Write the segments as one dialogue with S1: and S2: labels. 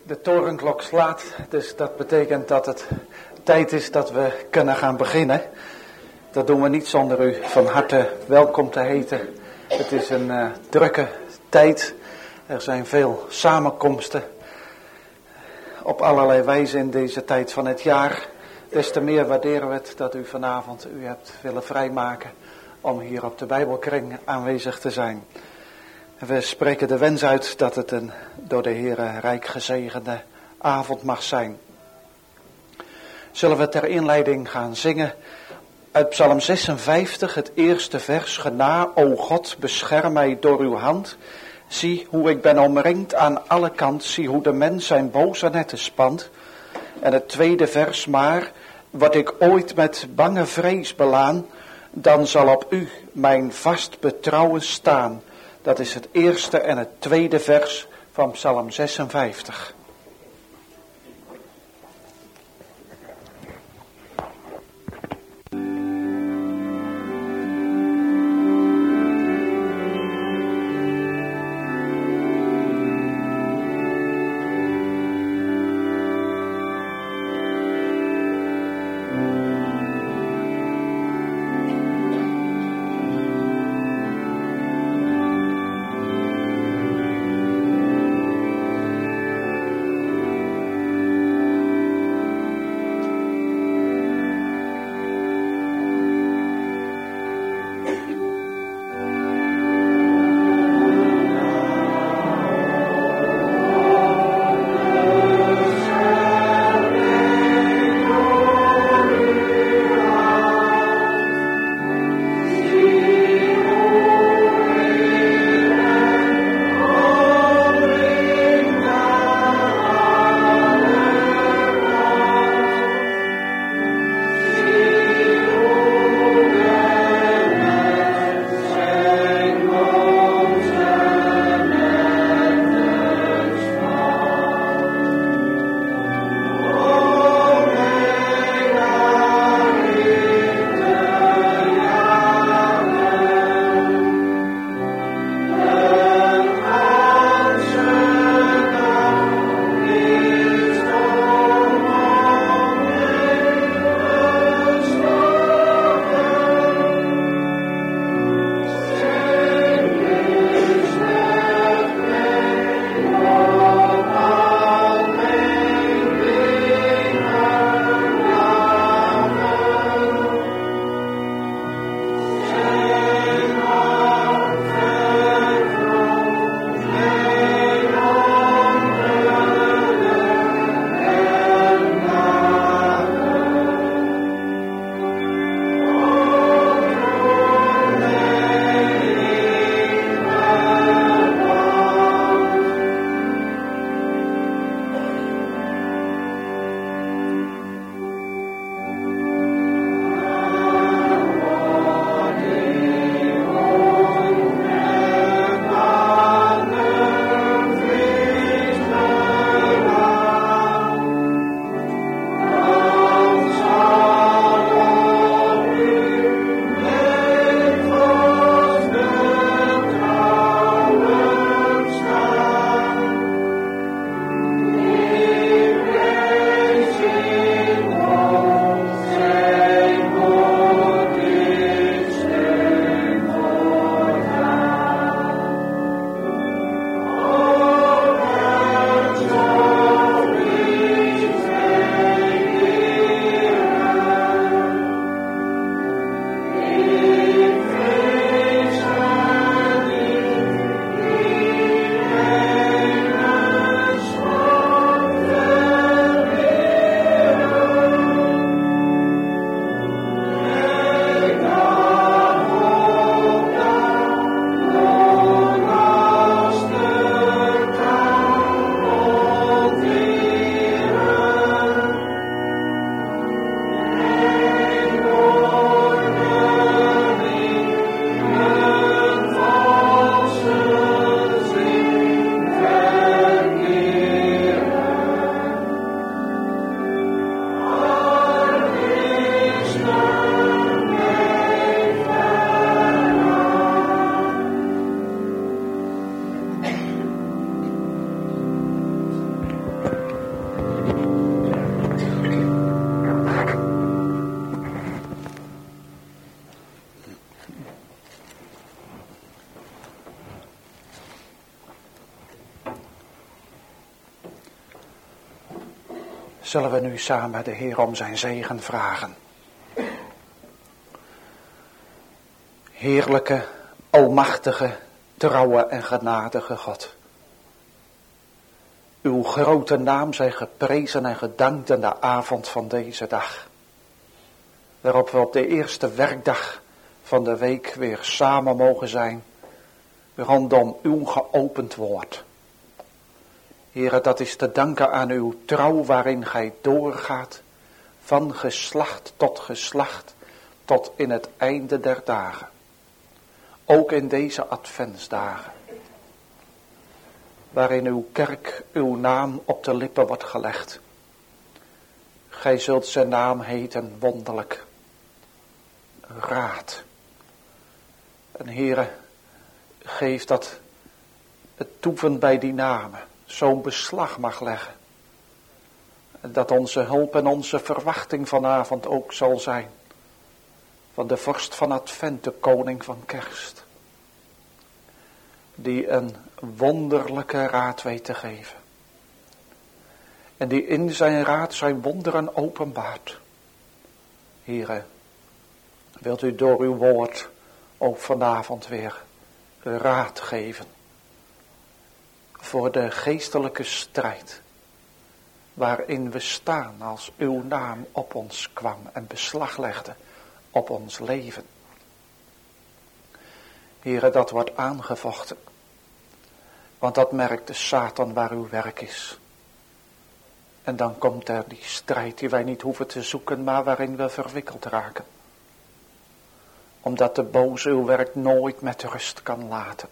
S1: De torenklok slaat, dus dat betekent dat het tijd is dat we kunnen gaan beginnen. Dat doen we niet zonder u van harte welkom te heten. Het is een drukke tijd. Er zijn veel samenkomsten op allerlei wijze in deze tijd van het jaar. Des te meer waarderen we het dat u vanavond u hebt willen vrijmaken om hier op de Bijbelkring aanwezig te zijn. We spreken de wens uit dat het een door de Heere rijk gezegende avond mag zijn. Zullen we ter inleiding gaan zingen uit Psalm 56, het eerste vers. Gena, o God, bescherm mij door uw hand. Zie hoe ik ben omringd aan alle kanten. Zie hoe de mens zijn boze netten spant. En het tweede vers, maar word ik ooit met bange vrees belaan, dan zal op u mijn vast betrouwen staan. Dat is het eerste en het tweede vers van Psalm 56. Zullen we nu samen de Heer om zijn zegen vragen. Heerlijke, almachtige, trouwe en genadige God. Uw grote naam zij geprezen en gedankt in de avond van deze dag. Waarop we op de eerste werkdag van de week weer samen mogen zijn. Rondom uw geopend woord. Heere, dat is te danken aan uw trouw waarin gij doorgaat. Van geslacht tot in het einde der dagen. Ook in deze adventsdagen. Waarin uw kerk uw naam op de lippen wordt gelegd. Gij zult zijn naam heten wonderlijk. Raad. En Heere, geef dat het toeven bij die namen zo'n beslag mag leggen. En dat onze hulp en onze verwachting vanavond ook zal zijn. Van de vorst van Advent, de koning van Kerst. Die een wonderlijke raad weet te geven. En die in zijn raad zijn wonderen openbaart. Heere, wilt u door uw woord ook vanavond weer raad geven. Voor de geestelijke strijd. Waarin we staan als uw naam op ons kwam en beslag legde op ons leven. Heere, dat wordt aangevochten. Want dat merkt de Satan waar uw werk is. En dan komt er die strijd die wij niet hoeven te zoeken, maar waarin we verwikkeld raken. Omdat de boze uw werk nooit met rust kan laten.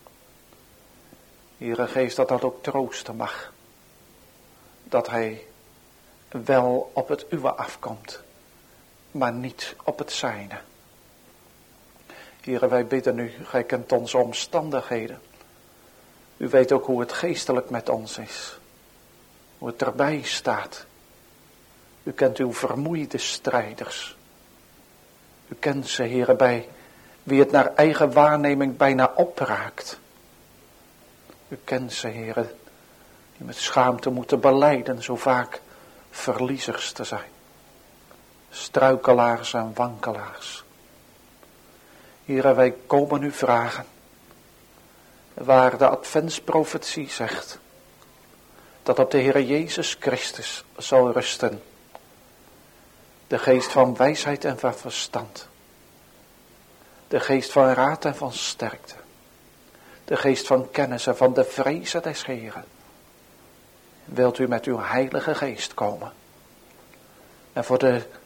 S1: Heere, geef dat ook troosten mag. Dat hij wel op het uwe afkomt, maar niet op het zijne. Heere, wij bidden u, gij kent onze omstandigheden. U weet ook hoe het geestelijk met ons is. Hoe het erbij staat. U kent uw vermoeide strijders. U kent ze, Heere, bij wie het naar eigen waarneming bijna opraakt. U kent ze, Heere, die met schaamte moeten belijden zo vaak verliezers te zijn. Struikelaars en wankelaars. Heere, wij komen u vragen. Waar de adventsprofetie zegt. Dat op de Heere Jezus Christus zal rusten. De geest van wijsheid en van verstand. De geest van raad en van sterkte. De geest van kennis en van de vrezen des Heeren. Wilt u met uw heilige geest komen. En voor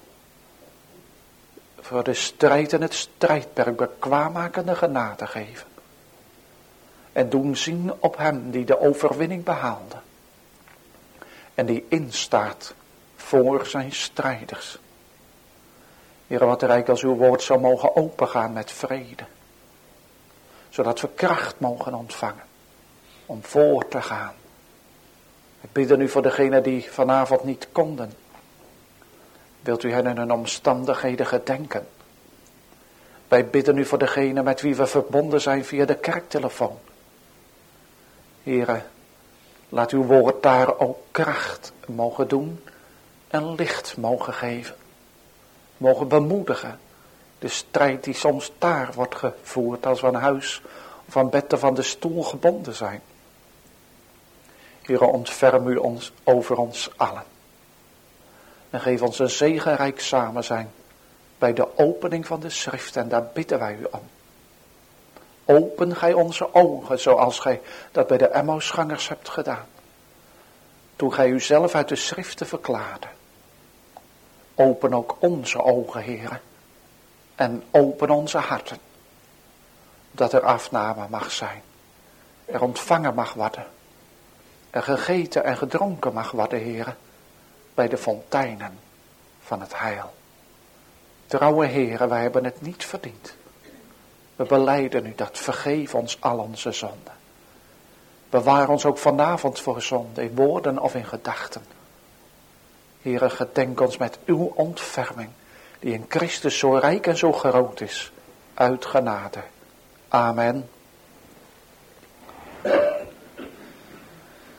S1: de strijd en het strijdperk bekwaammakende genade geven. En doen zien op hem die de overwinning behaalde. En die instaat voor zijn strijders. Heer, wat rijk als uw woord zou mogen opengaan met vrede. Zodat we kracht mogen ontvangen. Om voor te gaan. Ik bid u voor degenen die vanavond niet konden. Wilt u hen in hun omstandigheden gedenken. Wij bidden u voor degenen met wie we verbonden zijn via de kerktelefoon. Heere, laat uw woord daar ook kracht mogen doen en licht mogen geven. Mogen bemoedigen. De strijd die soms daar wordt gevoerd als we aan huis of aan bed of aan de stoel gebonden zijn. Heere, ontferm u ons over ons allen. En geef ons een zegenrijk samen zijn bij de opening van de schrift en daar bidden wij u om. Open gij onze ogen zoals gij dat bij de Emmausgangers hebt gedaan. Toen gij uzelf uit de schriften verklaarde. Open ook onze ogen, Heere. En open onze harten. Dat er afname mag zijn. Er ontvangen mag worden. Er gegeten en gedronken mag worden, Heere. Bij de fonteinen van het heil. Trouwe Heere, wij hebben het niet verdiend. We belijden u dat. Vergeef ons al onze zonden. Bewaar ons ook vanavond voor zonde, in woorden of in gedachten. Heere, gedenk ons met uw ontferming, die in Christus zo rijk en zo groot is, uit genade. Amen.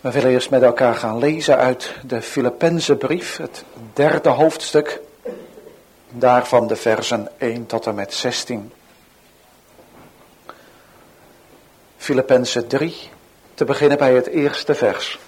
S1: We willen eerst met elkaar gaan lezen uit de Filippenzenbrief, het 3e hoofdstuk, daarvan de versen 1 tot en met 16. Filippenzen 3, te beginnen bij het eerste vers.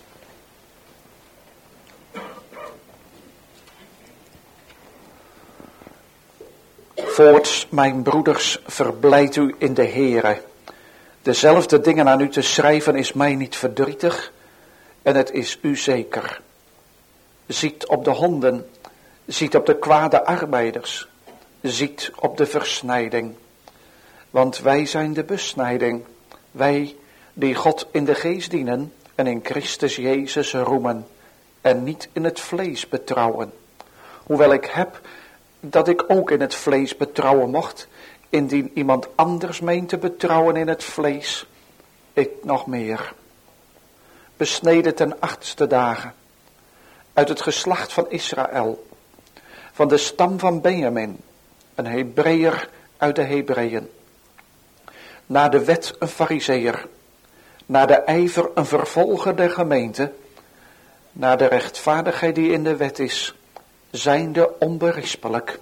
S1: Voorts, mijn broeders, verblijd u in de Here. Dezelfde dingen aan u te schrijven is mij niet verdrietig en het is u zeker. Ziet op de honden, ziet op de kwade arbeiders, ziet op de versnijding. Want wij zijn de besnijding, wij die God in de geest dienen en in Christus Jezus roemen en niet in het vlees betrouwen. Hoewel ik heb dat ik ook in het vlees betrouwen mocht, indien iemand anders meent te betrouwen in het vlees, ik nog meer. Besneden ten 8e dagen, uit het geslacht van Israël, van de stam van Benjamin, een Hebreeër uit de Hebreeën. Naar de wet een Farizeeër, naar de ijver een vervolger der gemeente, naar de rechtvaardigheid die in de wet is, zijnde onberispelijk.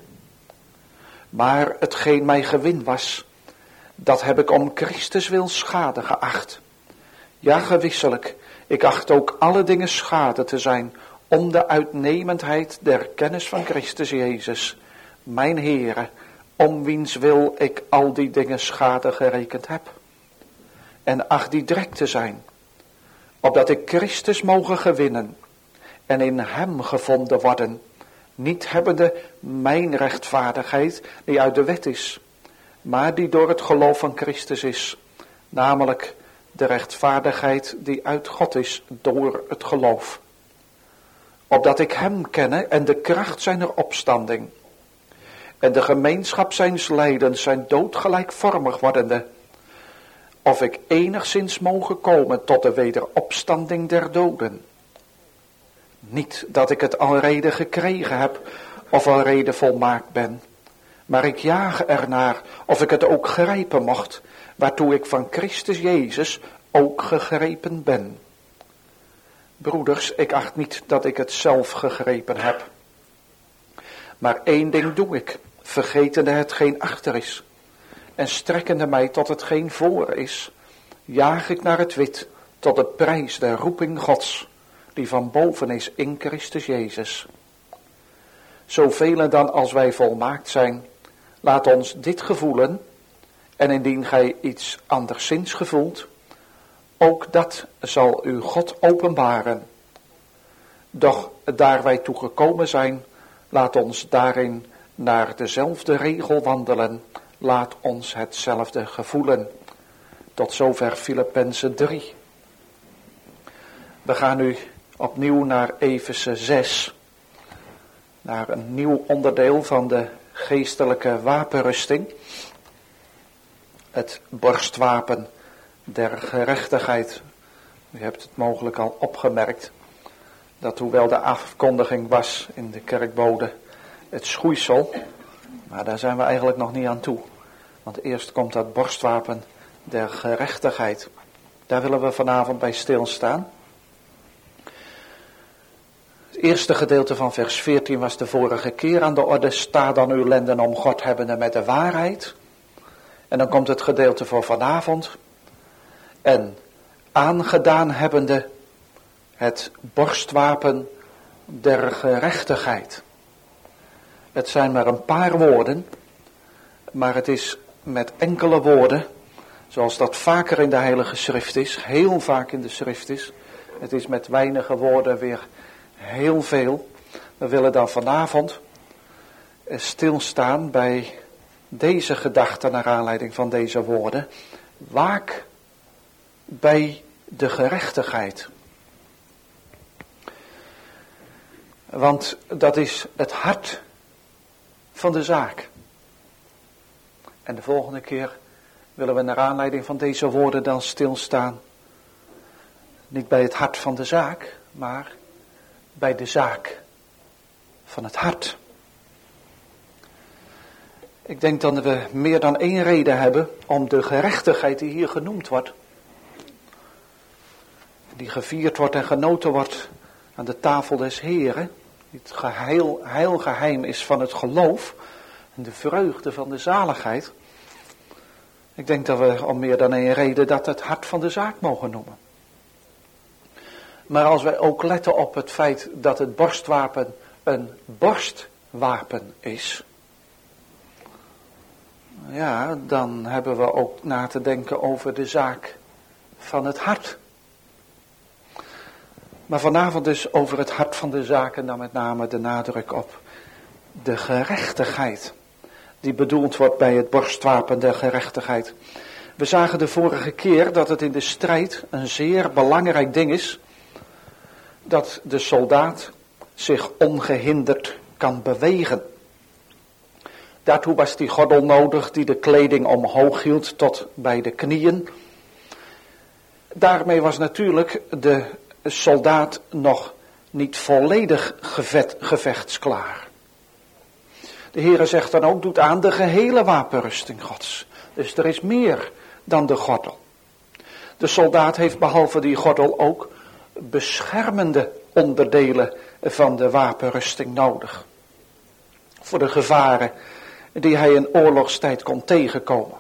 S1: Maar hetgeen mij gewin was, dat heb ik om Christus wil schade geacht. Ja, gewisselijk, ik acht ook alle dingen schade te zijn, om de uitnemendheid der kennis van Christus Jezus, mijn Heere, om wiens wil ik al die dingen schade gerekend heb. En acht die drek te zijn, opdat ik Christus mogen gewinnen, en in hem gevonden worden, niet hebbende mijn rechtvaardigheid die uit de wet is, maar die door het geloof van Christus is, namelijk de rechtvaardigheid die uit God is door het geloof. Opdat ik hem kenne en de kracht zijner opstanding, en de gemeenschap zijns lijdens zijn doodgelijkvormig wordende, of ik enigszins mogen komen tot de wederopstanding der doden. Niet dat ik het alrede gekregen heb, of alrede volmaakt ben, maar ik jaag ernaar, of ik het ook grijpen mocht, waartoe ik van Christus Jezus ook gegrepen ben. Broeders, ik acht niet dat ik het zelf gegrepen heb. Maar één ding doe ik, vergetende hetgeen achter is, en strekkende mij tot hetgeen voor is, jaag ik naar het wit, tot de prijs der roeping Gods, die van boven is in Christus Jezus. Zoveel dan als wij volmaakt zijn, laat ons dit gevoelen, en indien gij iets anderszins gevoelt, ook dat zal u God openbaren. Doch daar wij toe gekomen zijn, laat ons daarin naar dezelfde regel wandelen, laat ons hetzelfde gevoelen. Tot zover Filippenzen 3. We gaan nu opnieuw naar Efeze 6, naar een nieuw onderdeel van de geestelijke wapenrusting, het borstwapen der gerechtigheid. U hebt het mogelijk al opgemerkt, dat hoewel de afkondiging was in de kerkbode het schoeisel, maar daar zijn we eigenlijk nog niet aan toe. Want eerst komt dat borstwapen der gerechtigheid. Daar willen we vanavond bij stilstaan. Het eerste gedeelte van vers 14 was de vorige keer aan de orde. Sta dan uw lenden om God hebbende met de waarheid. En dan komt het gedeelte voor vanavond. En aangedaan hebbende het borstwapen der gerechtigheid. Het zijn maar een paar woorden, maar het is met enkele woorden, zoals dat vaker in de Heilige Schrift is, heel vaak in de Schrift is. Het is met weinige woorden weer heel veel. We willen dan vanavond stilstaan bij deze gedachte naar aanleiding van deze woorden. Waak bij de gerechtigheid. Want dat is het hart van de zaak. En de volgende keer willen we naar aanleiding van deze woorden dan stilstaan. Niet bij het hart van de zaak, maar bij de zaak van het hart. Ik denk dat we meer dan één reden hebben om de gerechtigheid die hier genoemd wordt die gevierd wordt en genoten wordt aan de tafel des Heren, het heilgeheim is van het geloof en de vreugde van de zaligheid. Ik denk dat we om meer dan één reden dat het hart van de zaak mogen noemen. Maar als wij ook letten op het feit dat het borstwapen een borstwapen is, ja, dan hebben we ook na te denken over de zaak van het hart. Maar vanavond dus over het hart van de zaak en dan met name de nadruk op de gerechtigheid die bedoeld wordt bij het borstwapen der gerechtigheid. We zagen de vorige keer dat het in de strijd een zeer belangrijk ding is dat de soldaat zich ongehinderd kan bewegen. Daartoe was die gordel nodig die de kleding omhoog hield tot bij de knieën. Daarmee was natuurlijk de soldaat nog niet volledig gevechtsklaar. De Heere zegt dan ook, doet aan de gehele wapenrusting Gods. Dus er is meer dan de gordel. De soldaat heeft behalve die gordel ook beschermende onderdelen van de wapenrusting nodig. Voor de gevaren die hij in oorlogstijd kon tegenkomen.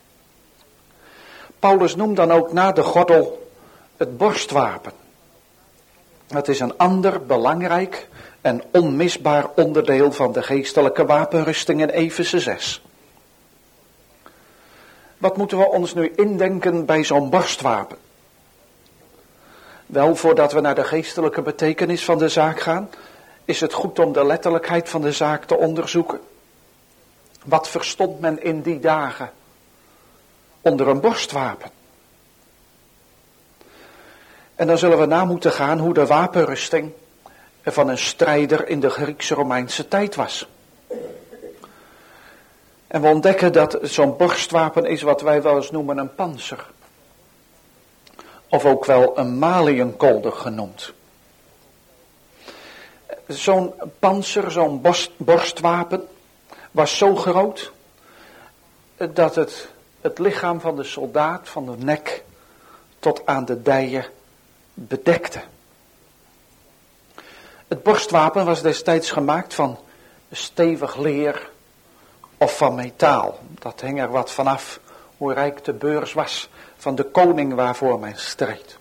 S1: Paulus noemt dan ook na de gordel het borstwapen. Het is een ander belangrijk en onmisbaar onderdeel van de geestelijke wapenrusting in Efeze 6. Wat moeten we ons nu indenken bij zo'n borstwapen? Wel, voordat we naar de geestelijke betekenis van de zaak gaan, is het goed om de letterlijkheid van de zaak te onderzoeken. Wat verstond men in die dagen onder een borstwapen? En dan zullen we na moeten gaan hoe de wapenrusting van een strijder in de Grieks-Romeinse tijd was. En we ontdekken dat zo'n borstwapen is wat wij wel eens noemen een pantser. Of ook wel een maliënkolder genoemd. Zo'n pantser, zo'n borstwapen was zo groot dat het lichaam van de soldaat van de nek tot aan de dijen bedekte. Het borstwapen was destijds gemaakt van stevig leer of van metaal. Dat hing er wat vanaf hoe rijk de beurs was van de koning waarvoor men streed.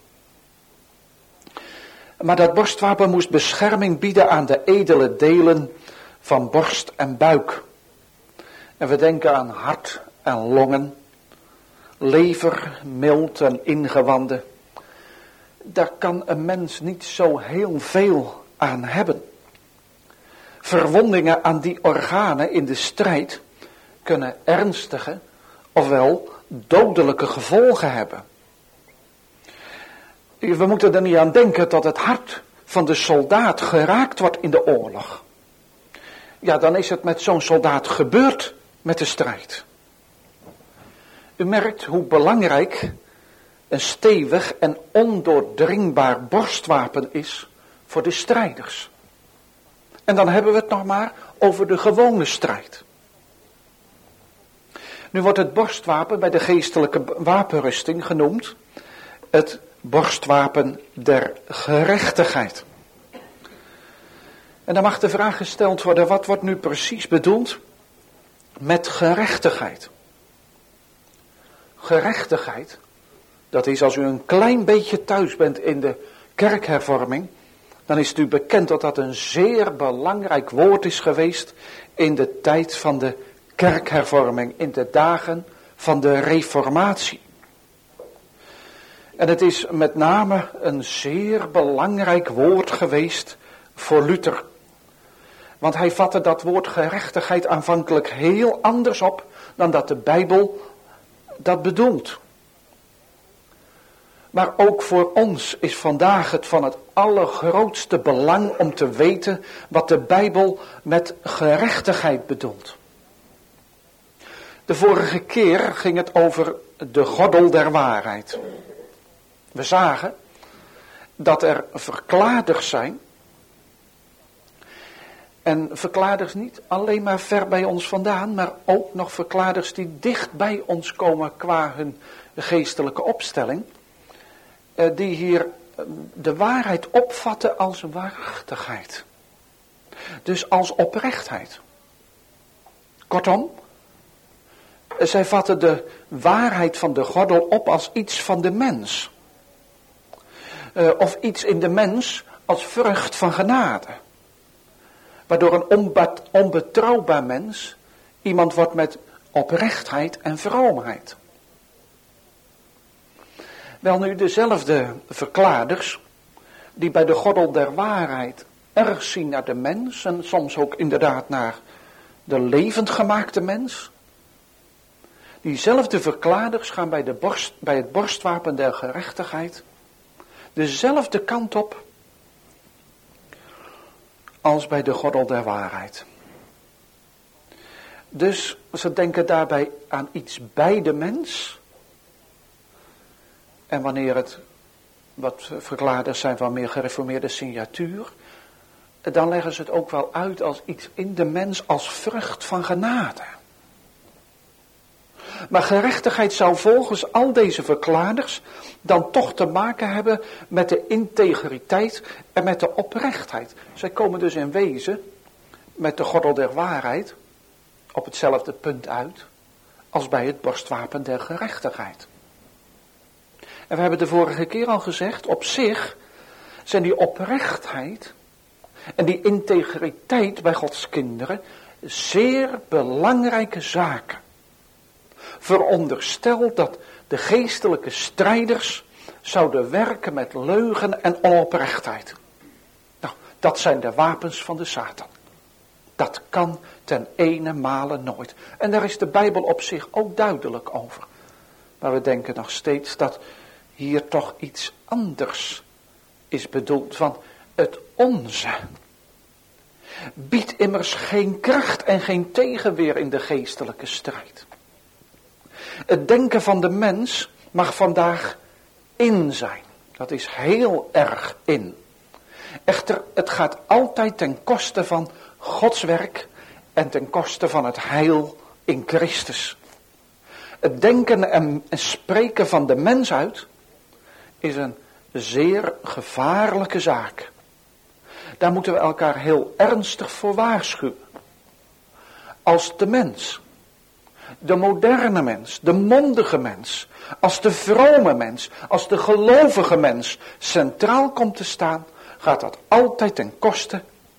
S1: Maar dat borstwapen moest bescherming bieden aan de edele delen van borst en buik. En we denken aan hart en longen, lever, milt en ingewanden. Daar kan een mens niet zo heel veel aan hebben. Verwondingen aan die organen in de strijd kunnen ernstige, ofwel dodelijke gevolgen hebben. We moeten er niet aan denken dat het hart van de soldaat geraakt wordt in de oorlog. Ja, dan is het met zo'n soldaat gebeurd met de strijd. U merkt hoe belangrijk een stevig en ondoordringbaar borstwapen is voor de strijders. En dan hebben we het nog maar over de gewone strijd. Nu wordt het borstwapen bij de geestelijke wapenrusting genoemd het borstwapen der gerechtigheid. En dan mag de vraag gesteld worden, wat wordt nu precies bedoeld met gerechtigheid? Gerechtigheid, dat is als u een klein beetje thuis bent in de kerkhervorming, dan is het u bekend dat dat een zeer belangrijk woord is geweest in de tijd van de kerkhervorming, in de dagen van de reformatie. En het is met name een zeer belangrijk woord geweest voor Luther. Want hij vatte dat woord gerechtigheid aanvankelijk heel anders op dan dat de Bijbel dat bedoelt. Maar ook voor ons is vandaag het van het allergrootste belang om te weten wat de Bijbel met gerechtigheid bedoelt. De vorige keer ging het over de gordel der waarheid. We zagen dat er verklaarders zijn. En verklaarders niet alleen maar ver bij ons vandaan, maar ook nog verklaarders die dicht bij ons komen qua hun geestelijke opstelling. Die hier de waarheid opvatten als waarachtigheid. Dus als oprechtheid. Kortom, zij vatten de waarheid van de gordel op als iets van de mens. Of iets in de mens als vrucht van genade. Waardoor een onbetrouwbaar mens iemand wordt met oprechtheid en vroomheid. Welnu, dezelfde verklaarders die bij de gordel der waarheid erg zien naar de mens en soms ook inderdaad naar de levend gemaakte mens. Diezelfde verklaarders gaan bij het borstwapen der gerechtigheid dezelfde kant op als bij de gordel der waarheid. Dus ze denken daarbij aan iets bij de mens. En wanneer het wat verklaarders zijn van meer gereformeerde signatuur, dan leggen ze het ook wel uit als iets in de mens als vrucht van genade. Maar gerechtigheid zou volgens al deze verklaarders dan toch te maken hebben met de integriteit en met de oprechtheid. Zij komen dus in wezen met de gordel der waarheid op hetzelfde punt uit als bij het borstwapen der gerechtigheid. En we hebben de vorige keer al gezegd, op zich zijn die oprechtheid en die integriteit bij Gods kinderen zeer belangrijke zaken. Veronderstel dat de geestelijke strijders zouden werken met leugen en onoprechtheid. Nou, dat zijn de wapens van de Satan. Dat kan ten ene male nooit. En daar is de Bijbel op zich ook duidelijk over. Maar we denken nog steeds dat hier toch iets anders is bedoeld. Van het onze biedt immers geen kracht en geen tegenweer in de geestelijke strijd. Het denken van de mens mag vandaag in zijn. Dat is heel erg in. Echter, het gaat altijd ten koste van Gods werk en ten koste van het heil in Christus. Het denken en spreken van de mens uit is een zeer gevaarlijke zaak. Daar moeten we elkaar heel ernstig voor waarschuwen. Als de mens, de moderne mens, de mondige mens, als de vrome mens, als de gelovige mens centraal komt te staan, gaat dat altijd ten koste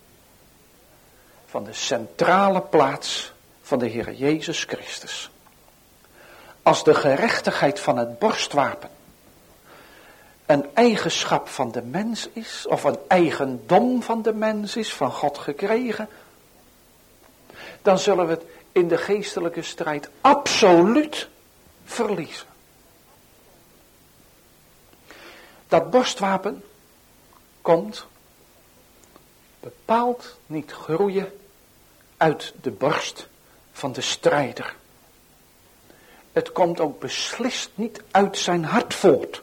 S1: van de centrale plaats van de Heer Jezus Christus. Als de gerechtigheid van het borstwapen een eigenschap van de mens is, of een eigendom van de mens is, van God gekregen, dan zullen we het in de geestelijke strijd absoluut verliezen. Dat borstwapen komt bepaald niet groeien uit de borst van de strijder. Het komt ook beslist niet uit zijn hart voort.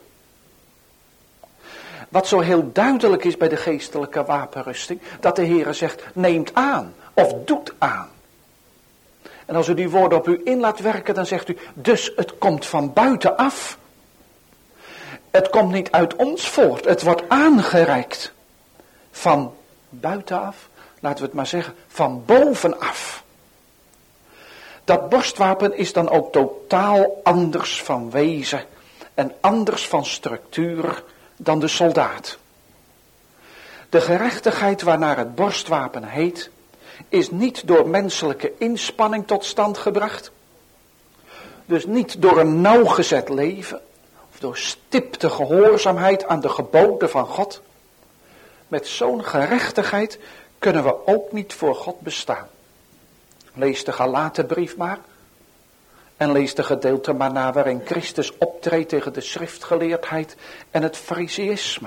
S1: Wat zo heel duidelijk is bij de geestelijke wapenrusting, dat de Heere zegt, neemt aan of doet aan. En als u die woorden op u in laat werken, dan zegt u, dus het komt van buitenaf. Het komt niet uit ons voort, het wordt aangereikt van buitenaf, laten we het maar zeggen, van bovenaf. Dat borstwapen is dan ook totaal anders van wezen en anders van structuur dan de soldaat. De gerechtigheid waarnaar het borstwapen heet, is niet door menselijke inspanning tot stand gebracht. Dus niet door een nauwgezet leven, of door stipte gehoorzaamheid aan de geboden van God. Met zo'n gerechtigheid kunnen we ook niet voor God bestaan. Lees de Galatenbrief maar. En lees de gedeelte maar na waarin Christus optreedt tegen de schriftgeleerdheid en het fariseïsme.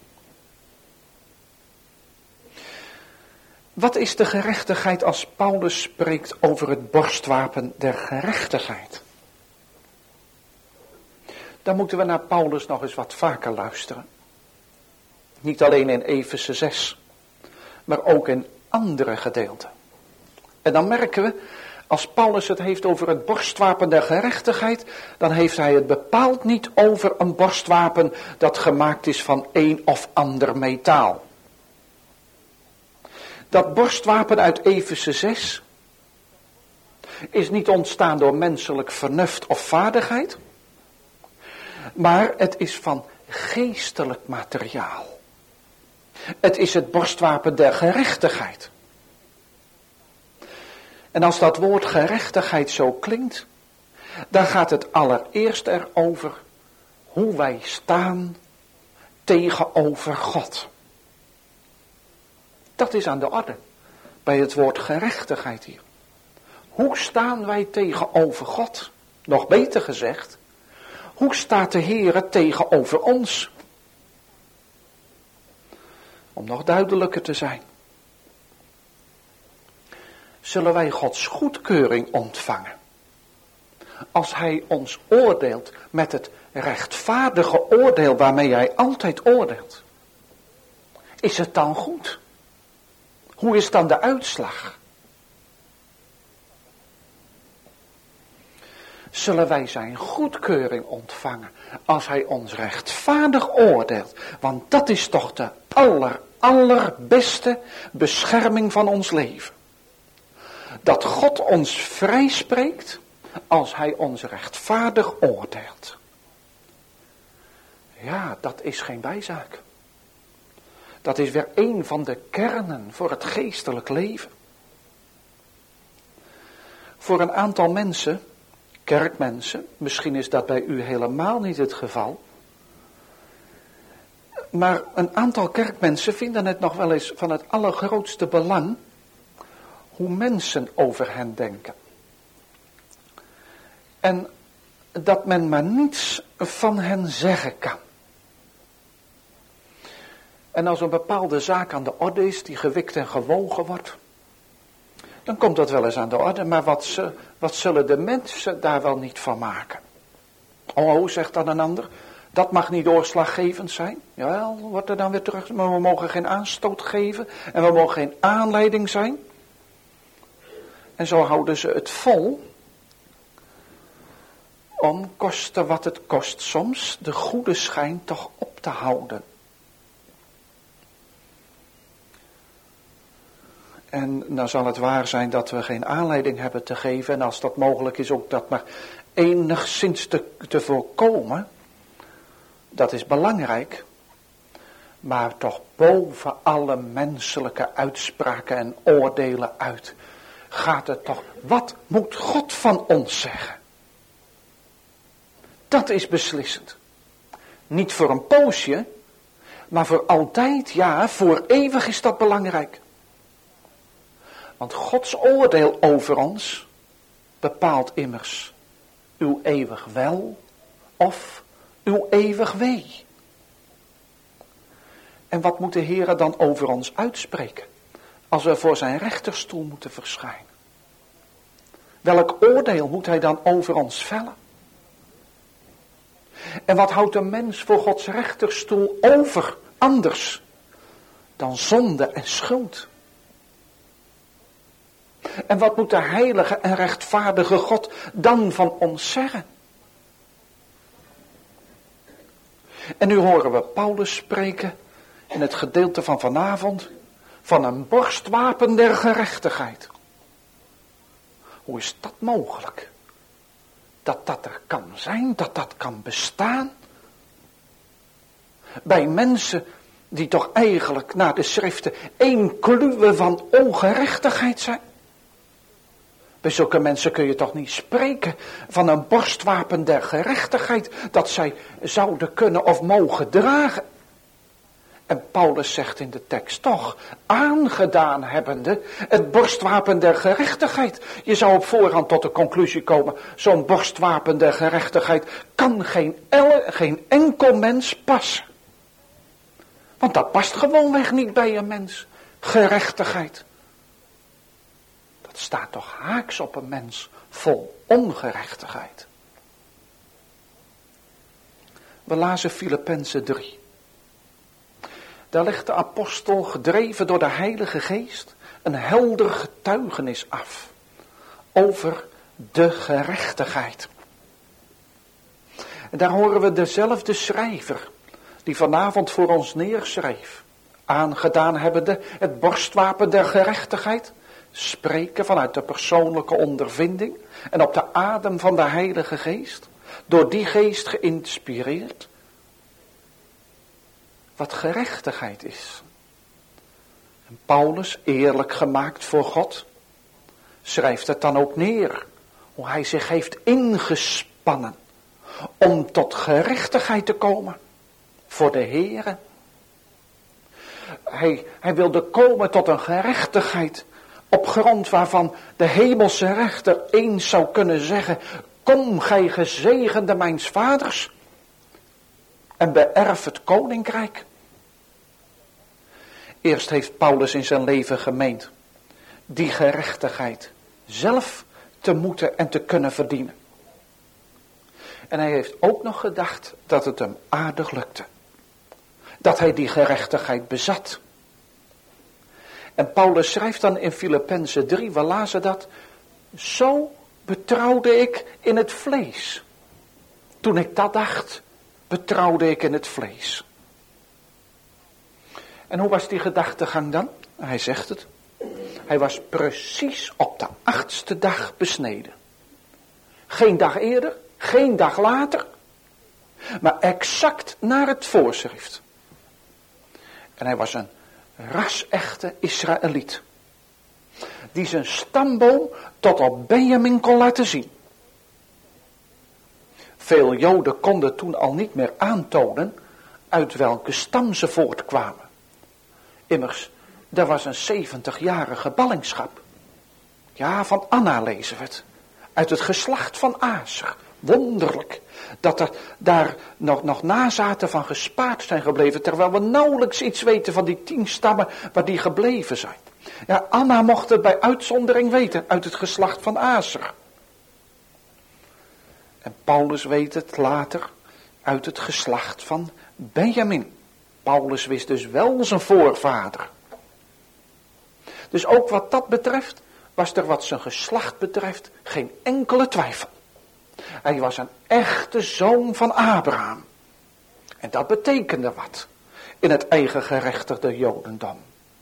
S1: Wat is de gerechtigheid als Paulus spreekt over het borstwapen der gerechtigheid? Dan moeten we naar Paulus nog eens wat vaker luisteren. Niet alleen in Efeze 6, maar ook in andere gedeelten. En dan merken we, Als Paulus het heeft over het borstwapen der gerechtigheid, dan heeft hij het bepaald niet over een borstwapen dat gemaakt is van een of ander metaal. Dat borstwapen uit Efeze 6 is niet ontstaan door menselijk vernuft of vaardigheid, maar het is van geestelijk materiaal. Het is het borstwapen der gerechtigheid. En als dat woord gerechtigheid zo klinkt, dan gaat het allereerst erover hoe wij staan tegenover God. Dat is aan de orde bij het woord gerechtigheid hier. Hoe staan wij tegenover God? Nog beter gezegd, hoe staat de Heere tegenover ons? Om nog duidelijker te zijn. Zullen wij Gods goedkeuring ontvangen? Als Hij ons oordeelt met het rechtvaardige oordeel waarmee Hij altijd oordeelt. Is het dan goed? Hoe is dan de uitslag? Zullen wij zijn goedkeuring ontvangen als Hij ons rechtvaardig oordeelt? Want dat is toch de allerbeste bescherming van ons leven. Dat God ons vrijspreekt als Hij ons rechtvaardig oordeelt. Ja, dat is geen bijzaak. Dat is weer een van de kernen voor het geestelijk leven. Voor een aantal mensen, kerkmensen, misschien is dat bij u helemaal niet het geval. Maar een aantal kerkmensen vinden het nog wel eens van het allergrootste belang hoe mensen over hen denken. En dat men maar niets van hen zeggen kan. En als een bepaalde zaak aan de orde is die gewikt en gewogen wordt, dan komt dat wel eens aan de orde, maar wat zullen de mensen daar wel niet van maken? Oh, zegt dan een ander, dat mag niet doorslaggevend zijn. Jawel, wordt er dan weer terug, maar we mogen geen aanstoot geven en we mogen geen aanleiding zijn. En zo houden ze het vol om, koste wat het kost soms, de goede schijn toch op te houden. En dan zal het waar zijn dat we geen aanleiding hebben te geven. En als dat mogelijk is ook dat maar enigszins te voorkomen. Dat is belangrijk. Maar toch boven alle menselijke uitspraken en oordelen uit. Gaat het toch, wat moet God van ons zeggen? Dat is beslissend. Niet voor een poosje. Maar voor altijd, ja, voor eeuwig is dat belangrijk. Want Gods oordeel over ons bepaalt immers uw eeuwig wel of uw eeuwig wee. En wat moet de Heere dan over ons uitspreken als we voor zijn rechterstoel moeten verschijnen? Welk oordeel moet hij dan over ons vellen? En wat houdt een mens voor Gods rechterstoel over anders dan zonde en schuld? En wat moet de heilige en rechtvaardige God dan van ons zeggen? En nu horen we Paulus spreken in het gedeelte van vanavond van een borstwapen der gerechtigheid. Hoe is dat mogelijk? Dat dat er kan zijn, dat dat kan bestaan? Bij mensen die toch eigenlijk naar de schriften één kluwe van ongerechtigheid zijn. Bij zulke mensen kun je toch niet spreken van een borstwapen der gerechtigheid dat zij zouden kunnen of mogen dragen. En Paulus zegt in de tekst toch, aangedaan hebbende het borstwapen der gerechtigheid. Je zou op voorhand tot de conclusie komen, zo'n borstwapen der gerechtigheid kan geen enkel mens passen. Want dat past gewoonweg niet bij een mens, gerechtigheid. Dat staat toch haaks op een mens vol ongerechtigheid. We lazen Filippenzen 3. Daar legt de apostel, gedreven door de Heilige Geest, een helder getuigenis af over de gerechtigheid. En daar horen we dezelfde schrijver die vanavond voor ons neerschreef. Aangedaan hebbende het borstwapen der gerechtigheid. Spreken vanuit de persoonlijke ondervinding en op de adem van de Heilige Geest. Door die geest geïnspireerd. Wat gerechtigheid is. En Paulus, eerlijk gemaakt voor God, schrijft het dan ook neer. Hoe hij zich heeft ingespannen om tot gerechtigheid te komen voor de Heere. Hij wilde komen tot een gerechtigheid op grond waarvan de hemelse rechter eens zou kunnen zeggen: kom gij gezegende mijns vaders en beërf het koninkrijk. Eerst heeft Paulus in zijn leven gemeend die gerechtigheid zelf te moeten en te kunnen verdienen. En hij heeft ook nog gedacht dat het hem aardig lukte. Dat hij die gerechtigheid bezat. En Paulus schrijft dan in Filippenzen 3, we lazen dat: zo betrouwde ik in het vlees. Toen ik dat dacht, betrouwde ik in het vlees. En hoe was die gedachtegang dan? Hij zegt het. Hij was precies op de 8e dag besneden. Geen dag eerder, geen dag later, maar exact naar het voorschrift. En hij was een ras-echte Israëliet, die zijn stamboom tot op Benjamin kon laten zien. Veel Joden konden toen al niet meer aantonen uit welke stam ze voortkwamen. Immers, er was een 70-jarige ballingschap. Ja, van Anna lezen we het. Uit het geslacht van Aser. Wonderlijk dat er daar nog nazaten van gespaard zijn gebleven, terwijl we nauwelijks iets weten van die 10 stammen waar die gebleven zijn. Ja, Anna mocht het bij uitzondering weten, uit het geslacht van Aser. En Paulus weet het later uit het geslacht van Benjamin. Paulus wist dus wel zijn voorvader. Dus ook wat dat betreft was er wat zijn geslacht betreft geen enkele twijfel. Hij was een echte zoon van Abraham. En dat betekende wat in het eigen gerechtigde Jodendom.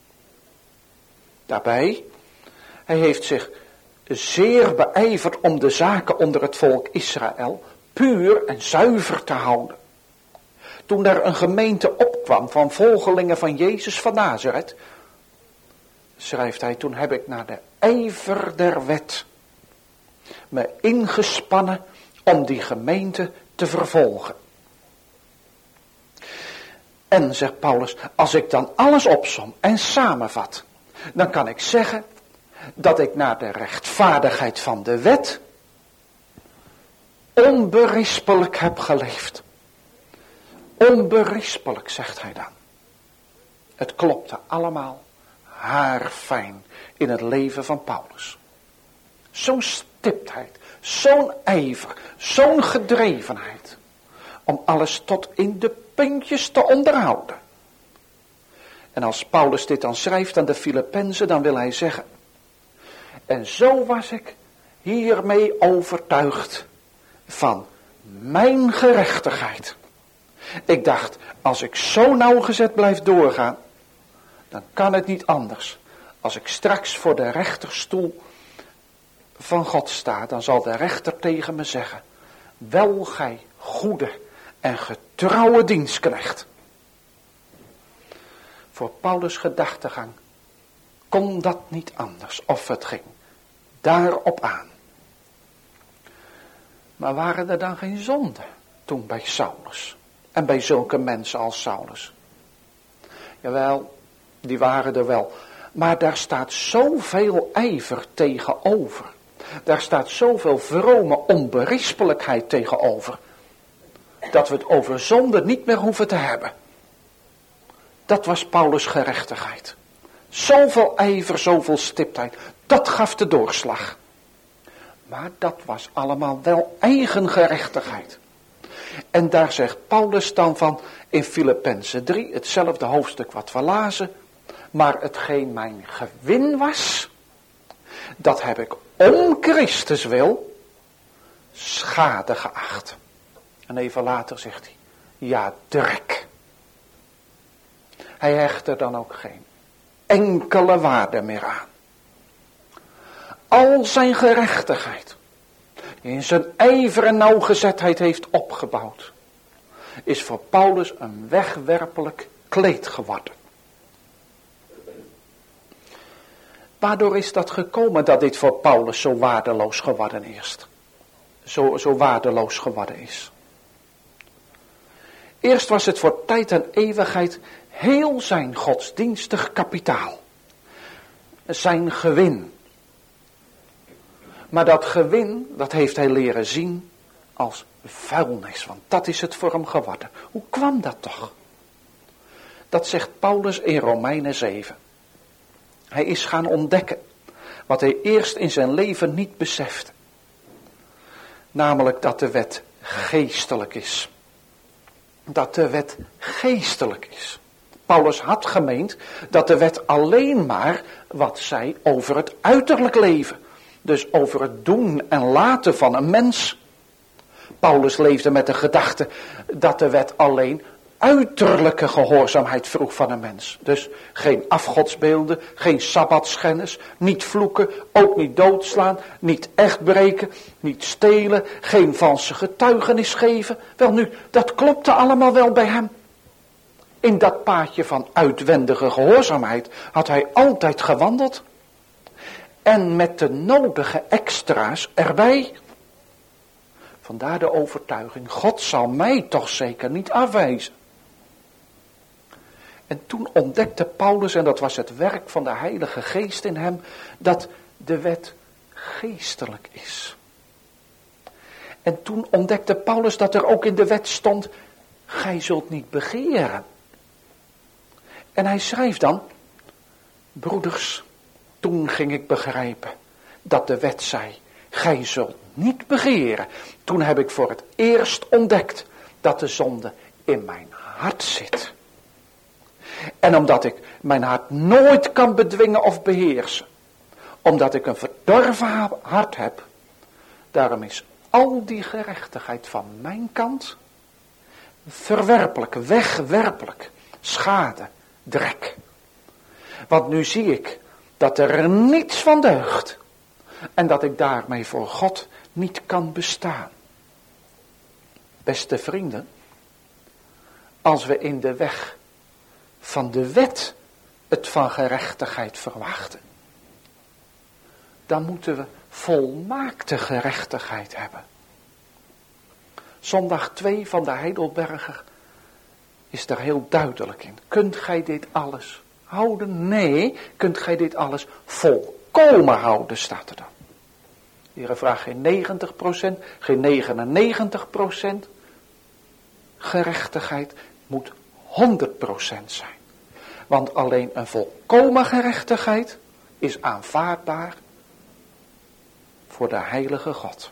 S1: Daarbij, hij heeft zich zeer beijverd om de zaken onder het volk Israël puur en zuiver te houden. Toen er een gemeente opkwam van volgelingen van Jezus van Nazareth, schrijft hij: toen heb ik naar de ijver der wet me ingespannen om die gemeente te vervolgen. En, zegt Paulus, als ik dan alles opsom en samenvat, dan kan ik zeggen dat ik naar de rechtvaardigheid van de wet onberispelijk heb geleefd. Onberispelijk, zegt hij dan. Het klopte allemaal haarfijn in het leven van Paulus. Zo'n stiptheid, zo'n ijver, zo'n gedrevenheid om alles tot in de puntjes te onderhouden. En als Paulus dit dan schrijft aan de Filippenzen, dan wil hij zeggen: en zo was ik hiermee overtuigd van mijn gerechtigheid. Ik dacht, als ik zo nauwgezet blijf doorgaan, dan kan het niet anders. Als ik straks voor de rechterstoel van God sta, dan zal de rechter tegen me zeggen: wel gij goede en getrouwe dienstknecht. Voor Paulus' gedachtegang kon dat niet anders, of het ging daarop aan. Maar waren er dan geen zonden toen bij Saulus en bij zulke mensen als Saulus? Jawel, die waren er wel. Maar daar staat zoveel ijver tegenover. Daar staat zoveel vrome onberispelijkheid tegenover. Dat we het over zonde niet meer hoeven te hebben. Dat was Paulus' gerechtigheid. Zoveel ijver, zoveel stiptheid. Dat gaf de doorslag. Maar dat was allemaal wel eigen gerechtigheid. En daar zegt Paulus dan van in Filippenzen 3, hetzelfde hoofdstuk wat we lazen. Maar hetgeen mijn gewin was, dat heb ik om Christus wil schade geacht. En even later zegt hij, ja, drek. Hij hecht er dan ook geen enkele waarde meer aan. Al zijn gerechtigheid, die in zijn ijver en nauwgezetheid heeft opgebouwd, is voor Paulus een wegwerpelijk kleed geworden. Waardoor is dat gekomen dat dit voor Paulus zo waardeloos geworden is? Zo waardeloos geworden is. Eerst was het voor tijd en eeuwigheid heel zijn godsdienstig kapitaal. Zijn gewin. Maar dat gewin, dat heeft hij leren zien als vuilnis. Want dat is het voor hem geworden. Hoe kwam dat toch? Dat zegt Paulus in Romeinen 7. Hij is gaan ontdekken wat hij eerst in zijn leven niet besefte. Namelijk dat de wet geestelijk is. Dat de wet geestelijk is. Paulus had gemeend dat de wet alleen maar wat zei over het uiterlijk leven. Dus over het doen en laten van een mens. Paulus leefde met de gedachte dat de wet alleen uiterlijke gehoorzaamheid vroeg van een mens. Dus geen afgodsbeelden, geen sabbatschennis, niet vloeken, ook niet doodslaan, niet echtbreken, niet stelen, geen valse getuigenis geven. Wel nu, dat klopte allemaal wel bij hem. In dat paadje van uitwendige gehoorzaamheid had hij altijd gewandeld. En met de nodige extra's erbij. Vandaar de overtuiging, God zal mij toch zeker niet afwijzen. En toen ontdekte Paulus, en dat was het werk van de Heilige Geest in hem, dat de wet geestelijk is. En toen ontdekte Paulus dat er ook in de wet stond, gij zult niet begeren. En hij schrijft dan, broeders, toen ging ik begrijpen dat de wet zei, gij zult niet begeren. Toen heb ik voor het eerst ontdekt dat de zonde in mijn hart zit. En omdat ik mijn hart nooit kan bedwingen of beheersen, omdat ik een verdorven hart heb, daarom is al die gerechtigheid van mijn kant verwerpelijk, wegwerpelijk, schade, drek. Want nu zie ik dat er niets van deugt en dat ik daarmee voor God niet kan bestaan. Beste vrienden, als we in de weg van de wet het van gerechtigheid verwachten, dan moeten we volmaakte gerechtigheid hebben. Zondag 2 van de Heidelberger is daar heel duidelijk in. Kunt gij dit alles houden? Nee, kunt gij dit alles volkomen houden, staat er dan. De Heer vraagt geen 90%, geen 99%. Gerechtigheid moet 100% zijn. Want alleen een volkomen gerechtigheid is aanvaardbaar voor de heilige God.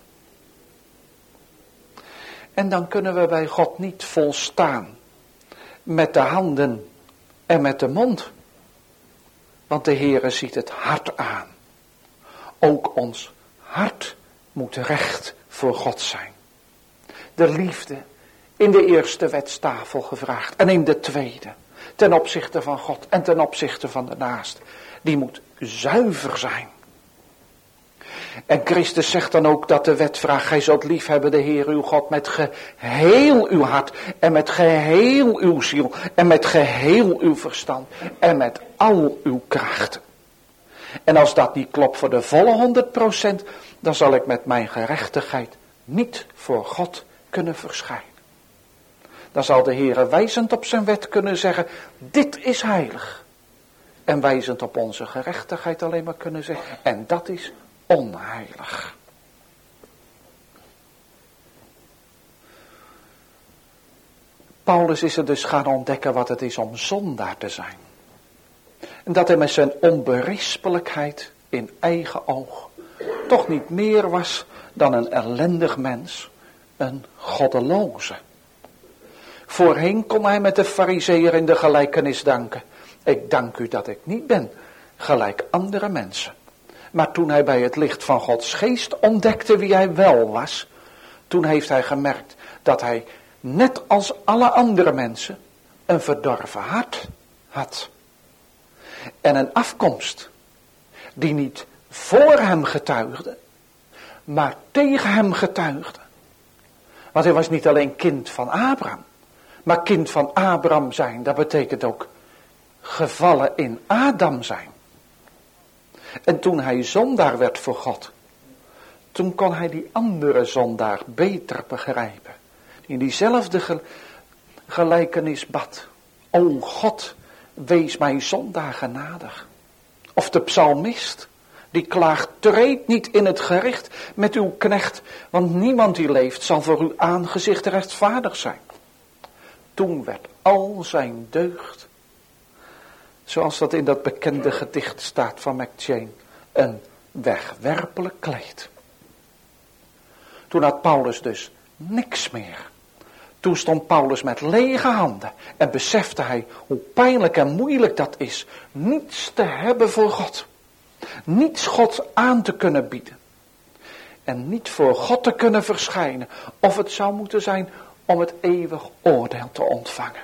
S1: En dan kunnen we bij God niet volstaan met de handen en met de mond. Want de Heere ziet het hart aan. Ook ons hart moet recht voor God zijn. De liefde in de eerste wetstafel gevraagd en in de tweede. Ten opzichte van God en ten opzichte van de naast. Die moet zuiver zijn. En Christus zegt dan ook dat de wet vraagt, gij zult liefhebben de Heer uw God met geheel uw hart en met geheel uw ziel en met geheel uw verstand en met al uw krachten. En als dat niet klopt voor de volle 100%, dan zal ik met mijn gerechtigheid niet voor God kunnen verschijnen. Dan zal de Heer wijzend op zijn wet kunnen zeggen, dit is heilig. En wijzend op onze gerechtigheid alleen maar kunnen zeggen, en dat is onheilig. Paulus is er dus gaan ontdekken wat het is om zondaar te zijn. En dat hij met zijn onberispelijkheid in eigen oog toch niet meer was dan een ellendig mens, een goddeloze. Voorheen kon hij met de farizeeër in de gelijkenis danken. Ik dank u dat ik niet ben gelijk andere mensen. Maar toen hij bij het licht van Gods geest ontdekte wie hij wel was, toen heeft hij gemerkt dat hij, net als alle andere mensen, een verdorven hart had. En een afkomst die niet voor hem getuigde, maar tegen hem getuigde. Want hij was niet alleen kind van Abraham, maar kind van Abraham zijn, dat betekent ook gevallen in Adam zijn. En toen hij zondaar werd voor God, toen kon hij die andere zondaar beter begrijpen. In diezelfde gelijkenis bad: O God, wees mij zondaar genadig. Of de psalmist, die klaagt: treed niet in het gericht met uw knecht, want niemand die leeft zal voor uw aangezicht rechtvaardig zijn. Toen werd al zijn deugd, zoals dat in dat bekende gedicht staat van McChain, een wegwerpelijk kleed. Toen had Paulus dus niks meer. Toen stond Paulus met lege handen en besefte hij hoe pijnlijk en moeilijk dat is, niets te hebben voor God. Niets God aan te kunnen bieden. En niet voor God te kunnen verschijnen, of het zou moeten zijn om het eeuwig oordeel te ontvangen.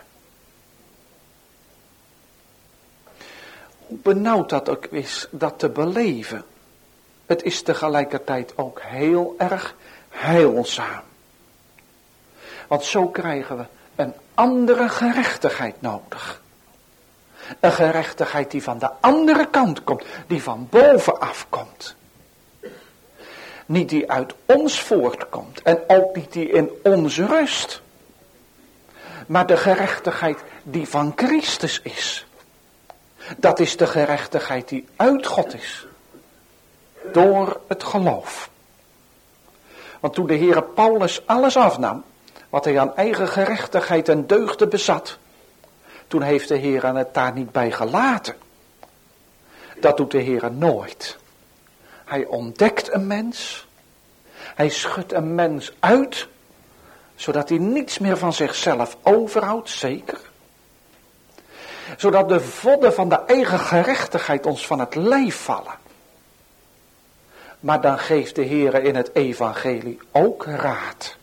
S1: Hoe benauwd dat ook is, dat te beleven. Het is tegelijkertijd ook heel erg heilzaam. Want zo krijgen we een andere gerechtigheid nodig. Een gerechtigheid die van de andere kant komt, die van bovenaf komt. Niet die uit ons voortkomt en ook niet die in ons rust. Maar de gerechtigheid die van Christus is. Dat is de gerechtigheid die uit God is. Door het geloof. Want toen de Heere Paulus alles afnam, wat hij aan eigen gerechtigheid en deugden bezat, toen heeft de Heere het daar niet bij gelaten. Dat doet de Heere nooit. Hij ontdekt een mens. Hij schudt een mens uit, zodat hij niets meer van zichzelf overhoudt, zeker. Zodat de vodden van de eigen gerechtigheid ons van het lijf vallen. Maar dan geeft de Heere in het evangelie ook raad.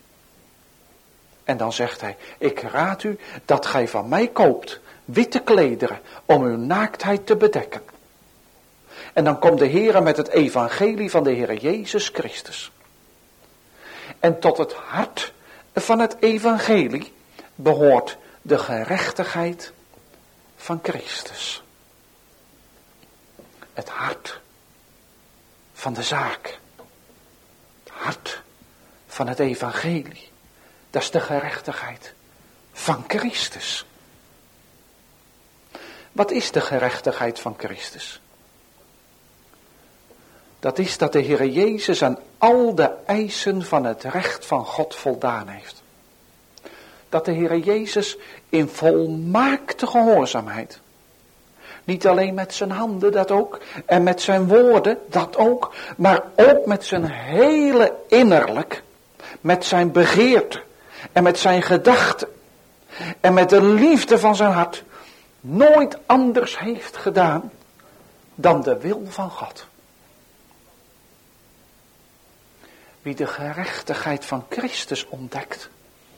S1: En dan zegt hij: ik raad u dat gij van mij koopt witte klederen om uw naaktheid te bedekken. En dan komt de Heere met het evangelie van de Heere Jezus Christus. En tot het hart van het evangelie behoort de gerechtigheid van Christus. Het hart van de zaak. Het hart van het evangelie. Dat is de gerechtigheid van Christus. Wat is de gerechtigheid van Christus? Dat is dat de Heere Jezus aan al de eisen van het recht van God voldaan heeft. Dat de Heere Jezus in volmaakte gehoorzaamheid, niet alleen met zijn handen, dat ook, en met zijn woorden, dat ook, maar ook met zijn hele innerlijk, met zijn begeerte en met zijn gedachten en met de liefde van zijn hart, nooit anders heeft gedaan dan de wil van God. Wie de gerechtigheid van Christus ontdekt,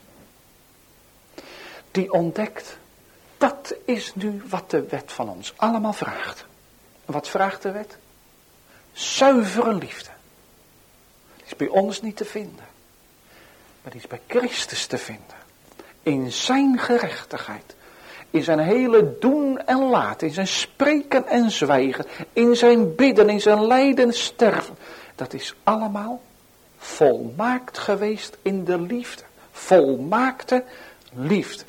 S1: die ontdekt, dat is nu wat de wet van ons allemaal vraagt. Wat vraagt de wet? Zuivere liefde. Die is bij ons niet te vinden, maar die is bij Christus te vinden. In zijn gerechtigheid, in zijn hele doen en laten, in zijn spreken en zwijgen, in zijn bidden, in zijn lijden, sterven. Dat is allemaal volmaakt geweest in de liefde. Volmaakte liefde.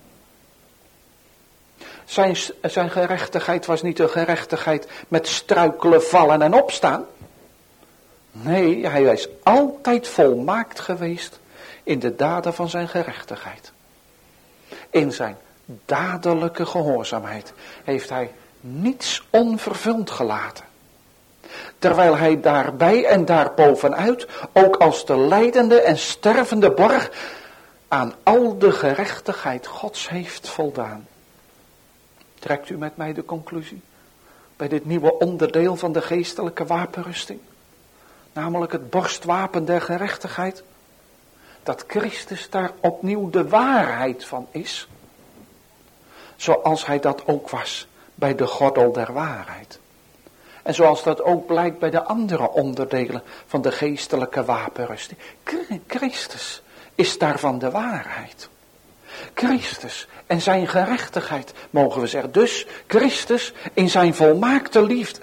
S1: Zijn gerechtigheid was niet een gerechtigheid met struikelen, vallen en opstaan. Nee, hij is altijd volmaakt geweest in de daden van zijn gerechtigheid. In zijn dadelijke gehoorzaamheid heeft hij niets onvervuld gelaten. Terwijl hij daarbij en daarbovenuit ook als de lijdende en stervende borg aan al de gerechtigheid Gods heeft voldaan. Trekt u met mij de conclusie? bij dit nieuwe onderdeel van de geestelijke wapenrusting. Namelijk het borstwapen der gerechtigheid. Dat Christus daar opnieuw de waarheid van is. Zoals hij dat ook was bij de gordel der waarheid. En zoals dat ook blijkt bij de andere onderdelen van de geestelijke wapenrusting. Christus is daarvan de waarheid. Christus en zijn gerechtigheid, mogen we zeggen. Dus Christus in zijn volmaakte liefde.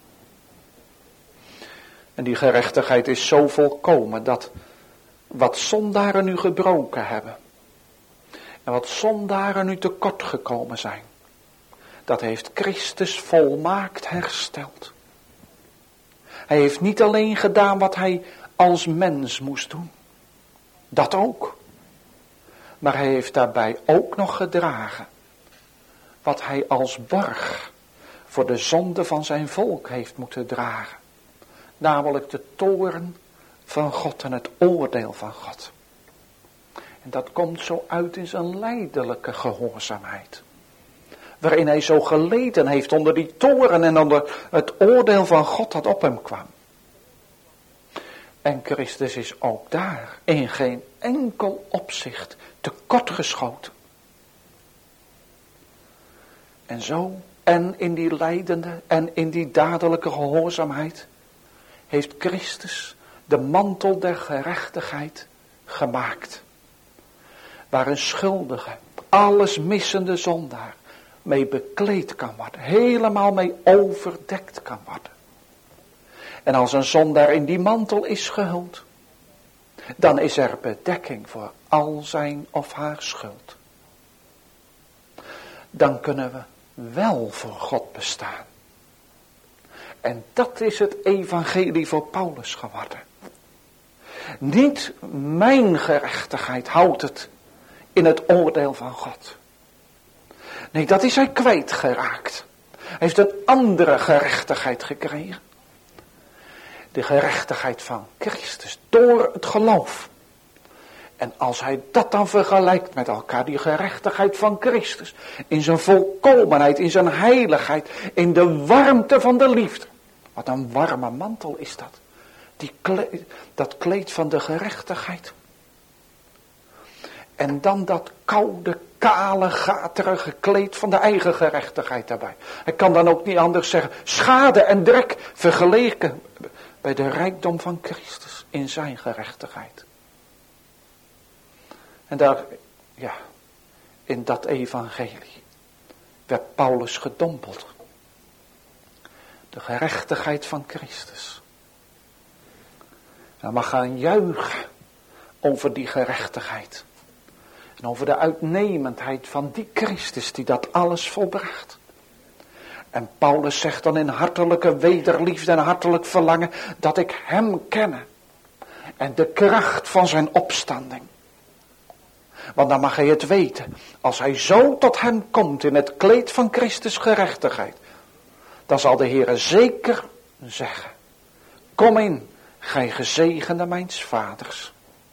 S1: En die gerechtigheid is zo volkomen dat wat zondaren nu gebroken hebben. En wat zondaren nu tekort gekomen zijn. Dat heeft Christus volmaakt hersteld. Hij heeft niet alleen gedaan wat hij als mens moest doen. Dat ook. Maar hij heeft daarbij ook nog gedragen wat hij als borg voor de zonde van zijn volk heeft moeten dragen. Namelijk de toorn van God en het oordeel van God. En dat komt zo uit in zijn lijdelijke gehoorzaamheid. Waarin hij zo geleden heeft onder die toorn en onder het oordeel van God dat op hem kwam. En Christus is ook daar in geen enkel opzicht tekortgeschoten. En zo, en in die lijdende en in die dadelijke gehoorzaamheid, heeft Christus de mantel der gerechtigheid gemaakt. Waar een schuldige, alles missende zondaar mee bekleed kan worden. Helemaal mee overdekt kan worden. En als een zondaar in die mantel is gehuld, dan is er bedekking voor al zijn of haar schuld. Dan kunnen we wel voor God bestaan. En dat is het evangelie voor Paulus geworden. Niet mijn gerechtigheid houdt het in het oordeel van God. Nee, dat is hij kwijtgeraakt. Hij heeft een andere gerechtigheid gekregen. De gerechtigheid van Christus door het geloof. En als hij dat dan vergelijkt met elkaar, die gerechtigheid van Christus, in zijn volkomenheid, in zijn heiligheid, in de warmte van de liefde. Wat een warme mantel is dat. Dat kleed van de gerechtigheid. En dan dat koude, kale, gaterige kleed van de eigen gerechtigheid daarbij. Hij kan dan ook niet anders zeggen, schade en drek vergeleken bij de rijkdom van Christus in zijn gerechtigheid. En daar, in dat evangelie werd Paulus gedompeld. De gerechtigheid van Christus. Hij mag gaan juichen over die gerechtigheid. En over de uitnemendheid van die Christus die dat alles volbracht. En Paulus zegt dan in hartelijke wederliefde en hartelijk verlangen dat ik hem ken. En de kracht van zijn opstanding. Want dan mag hij het weten. Als hij zo tot hem komt in het kleed van Christus gerechtigheid. Dan zal de Heere zeker zeggen. Kom in, gij gezegende mijns vaders.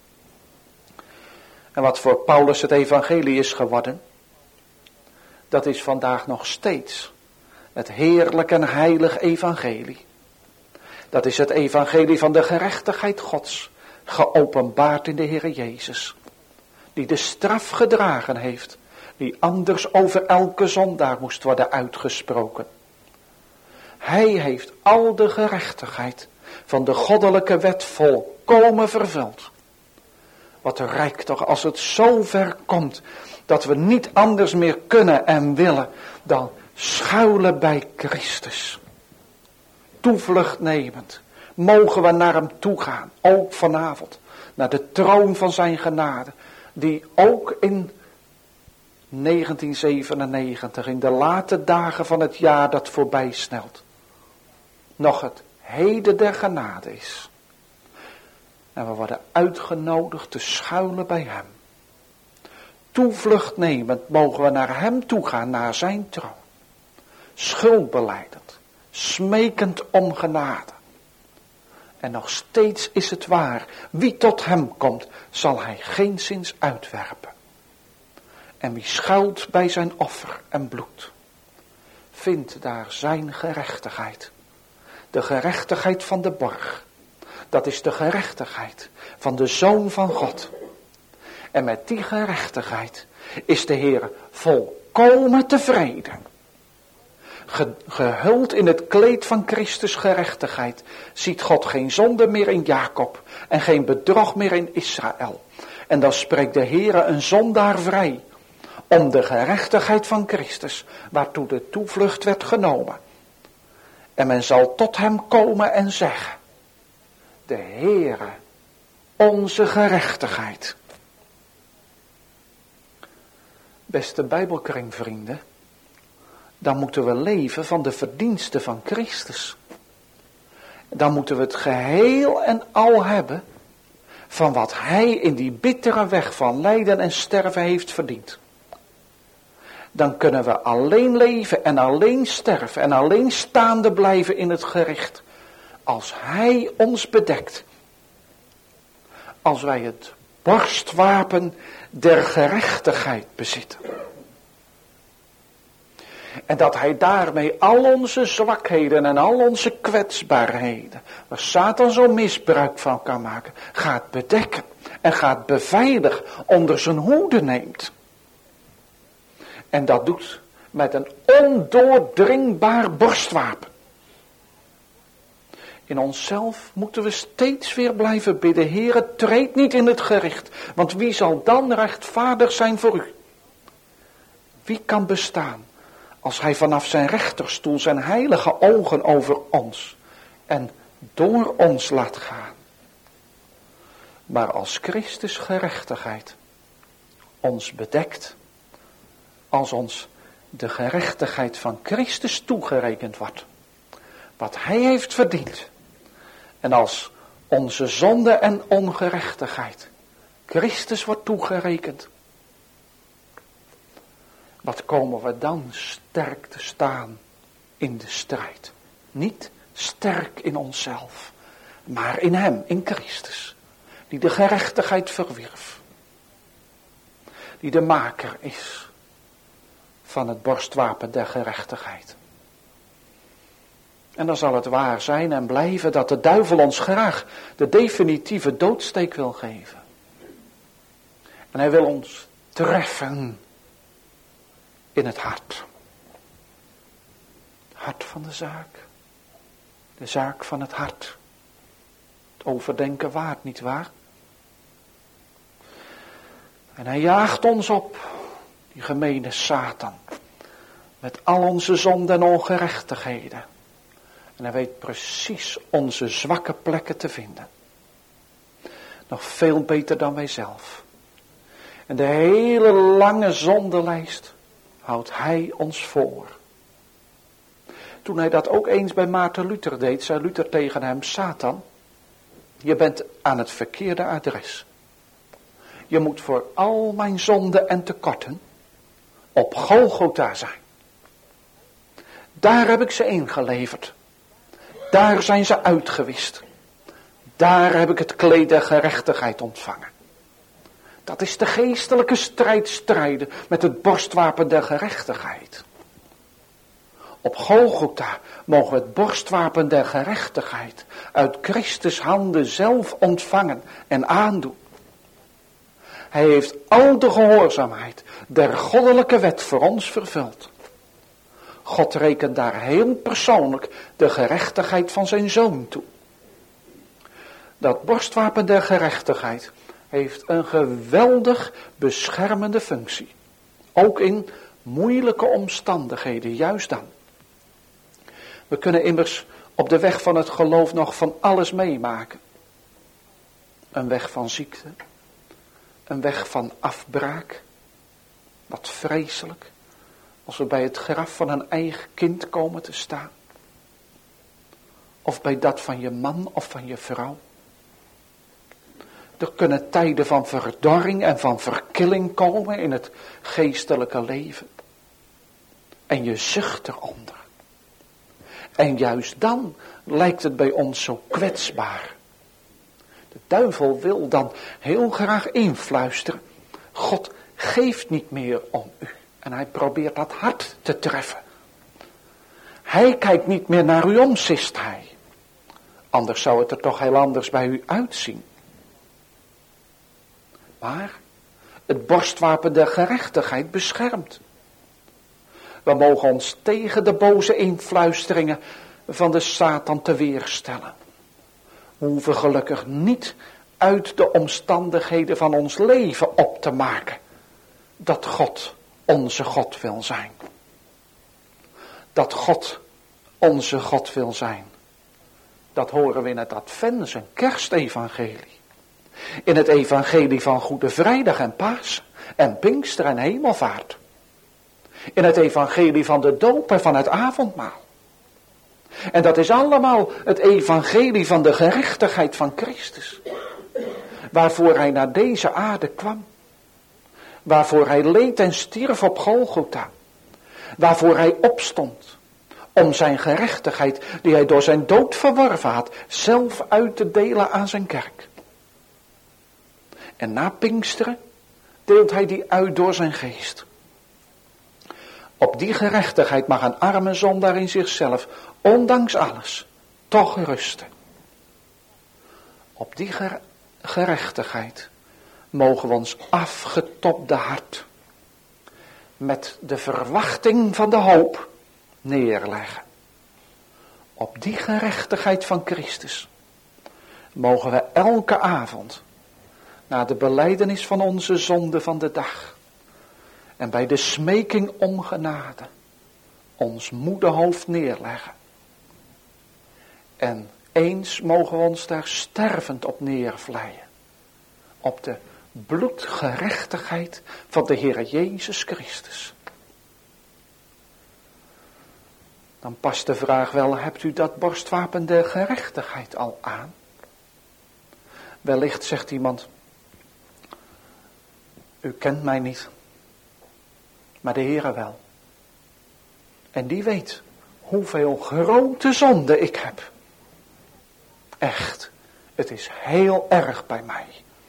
S1: En wat voor Paulus het evangelie is geworden. Dat is vandaag nog steeds het heerlijk en heilig evangelie. Dat is het evangelie van de gerechtigheid Gods. Geopenbaard in de Heere Jezus. Die de straf gedragen heeft. Die anders over elke zondaar moest worden uitgesproken. Hij heeft al de gerechtigheid van de goddelijke wet volkomen vervuld. Wat rijk toch als het zo ver komt dat we niet anders meer kunnen en willen dan schuilen bij Christus. Toevlucht nemend mogen we naar hem toe gaan, ook vanavond, naar de troon van zijn genade, die ook in 1997, in de late dagen van het jaar dat voorbij snelt, nog het heden der genade is. En we worden uitgenodigd te schuilen bij hem. Toevlucht nemend mogen we naar hem toe gaan, naar zijn troon. Schuldbelijdend, smekend om genade. En nog steeds is het waar, wie tot hem komt, zal hij geenszins uitwerpen. En wie schuilt bij zijn offer en bloed, vindt daar zijn gerechtigheid. De gerechtigheid van de borg. Dat is de gerechtigheid van de Zoon van God. En met die gerechtigheid is de Heer volkomen tevreden. Gehuld in het kleed van Christus gerechtigheid ziet God geen zonde meer in Jacob en geen bedrog meer in Israël. En dan spreekt de Heer een zondaar vrij om de gerechtigheid van Christus, waartoe de toevlucht werd genomen. En men zal tot hem komen en zeggen: de Heere, onze gerechtigheid. Beste Bijbelkringvrienden, dan moeten we leven van de verdiensten van Christus. Dan moeten we het geheel en al hebben van wat hij in die bittere weg van lijden en sterven heeft verdiend. Dan kunnen we alleen leven en alleen sterven en alleen staande blijven in het gericht als hij ons bedekt. Als wij het borstwapen der gerechtigheid bezitten. En dat hij daarmee al onze zwakheden en al onze kwetsbaarheden, waar Satan zo misbruik van kan maken, gaat bedekken en gaat beveiligen, onder zijn hoede neemt. En dat doet met een ondoordringbaar borstwapen. In onszelf moeten we steeds weer blijven bidden: Heere, treed niet in het gericht, want wie zal dan rechtvaardig zijn voor u? Wie kan bestaan als hij vanaf zijn rechterstoel zijn heilige ogen over ons en door ons laat gaan? Maar als Christus gerechtigheid ons bedekt, als ons de gerechtigheid van Christus toegerekend wordt, wat hij heeft verdiend, en als onze zonde en ongerechtigheid Christus wordt toegerekend, wat komen we dan sterk te staan in de strijd. Niet sterk in onszelf, maar in hem, in Christus, die de gerechtigheid verwierf, die de maker is van het borstwapen der gerechtigheid. En dan zal het waar zijn en blijven dat de duivel ons graag de definitieve doodsteek wil geven. En hij wil ons treffen in het hart. Het hart van de zaak. De zaak van het hart. Het overdenken waard, niet waar? En hij jaagt ons op, die gemene Satan, met al onze zonden en ongerechtigheden. En hij weet precies onze zwakke plekken te vinden. Nog veel beter dan wij zelf. En de hele lange zondenlijst houdt hij ons voor. Toen hij dat ook eens bij Maarten Luther deed, zei Luther tegen hem: Satan, je bent aan het verkeerde adres. Je moet voor al mijn zonden en tekorten op Golgotha zijn. Daar heb ik ze ingeleverd. Daar zijn ze uitgewist. Daar heb ik het kleed der gerechtigheid ontvangen. Dat is de geestelijke strijd strijden met het borstwapen der gerechtigheid. Op Golgotha mogen we het borstwapen der gerechtigheid uit Christus handen zelf ontvangen en aandoen. Hij heeft al de gehoorzaamheid der goddelijke wet voor ons vervuld. God rekent daar heel persoonlijk de gerechtigheid van zijn Zoon toe. Dat borstwapen der gerechtigheid heeft een geweldig beschermende functie. Ook in moeilijke omstandigheden, juist dan. We kunnen immers op de weg van het geloof nog van alles meemaken. Een weg van ziekte. Een weg van afbraak. Wat vreselijk. Als we bij het graf van een eigen kind komen te staan. Of bij dat van je man of van je vrouw. Er kunnen tijden van verdorring en van verkilling komen in het geestelijke leven. En je zucht eronder. En juist dan lijkt het bij ons zo kwetsbaar. De duivel wil dan heel graag influisteren: God geeft niet meer om u. En hij probeert dat hart te treffen. Hij kijkt niet meer naar u om, sist hij. Anders zou het er toch heel anders bij u uitzien. Maar het borstwapen der gerechtigheid beschermt. We mogen ons tegen de boze influisteringen van de Satan te weerstellen. We hoeven gelukkig niet uit de omstandigheden van ons leven op te maken dat God onze God wil zijn. Dat God onze God wil zijn. Dat horen we in het Advents- en Kerstevangelie. In het evangelie van Goede Vrijdag en Pasen en Pinkster en Hemelvaart. In het evangelie van de doop en van het avondmaal. En dat is allemaal het evangelie van de gerechtigheid van Christus. Waarvoor hij naar deze aarde kwam. Waarvoor hij leed en stierf op Golgotha. Waarvoor hij opstond. Om zijn gerechtigheid, die hij door zijn dood verworven had, zelf uit te delen aan zijn kerk. En na Pinksteren deelt hij die uit door zijn geest. Op die gerechtigheid mag een arme zondaar in zichzelf, ondanks alles, toch rusten. Op die gerechtigheid mogen we ons afgetobde hart met de verwachting van de hoop neerleggen. Op die gerechtigheid van Christus mogen we elke avond na de belijdenis van onze zonde van de dag en bij de smeking om genade ons moede hoofd neerleggen. En eens mogen we ons daar stervend op neervleien. Op de bloedgerechtigheid van de Heer Jezus Christus. Dan past de vraag wel, hebt u dat borstwapen der gerechtigheid al aan? Wellicht zegt iemand, u kent mij niet, maar de Heere wel. En die weet hoeveel grote zonde ik heb. Echt, het is heel erg bij mij.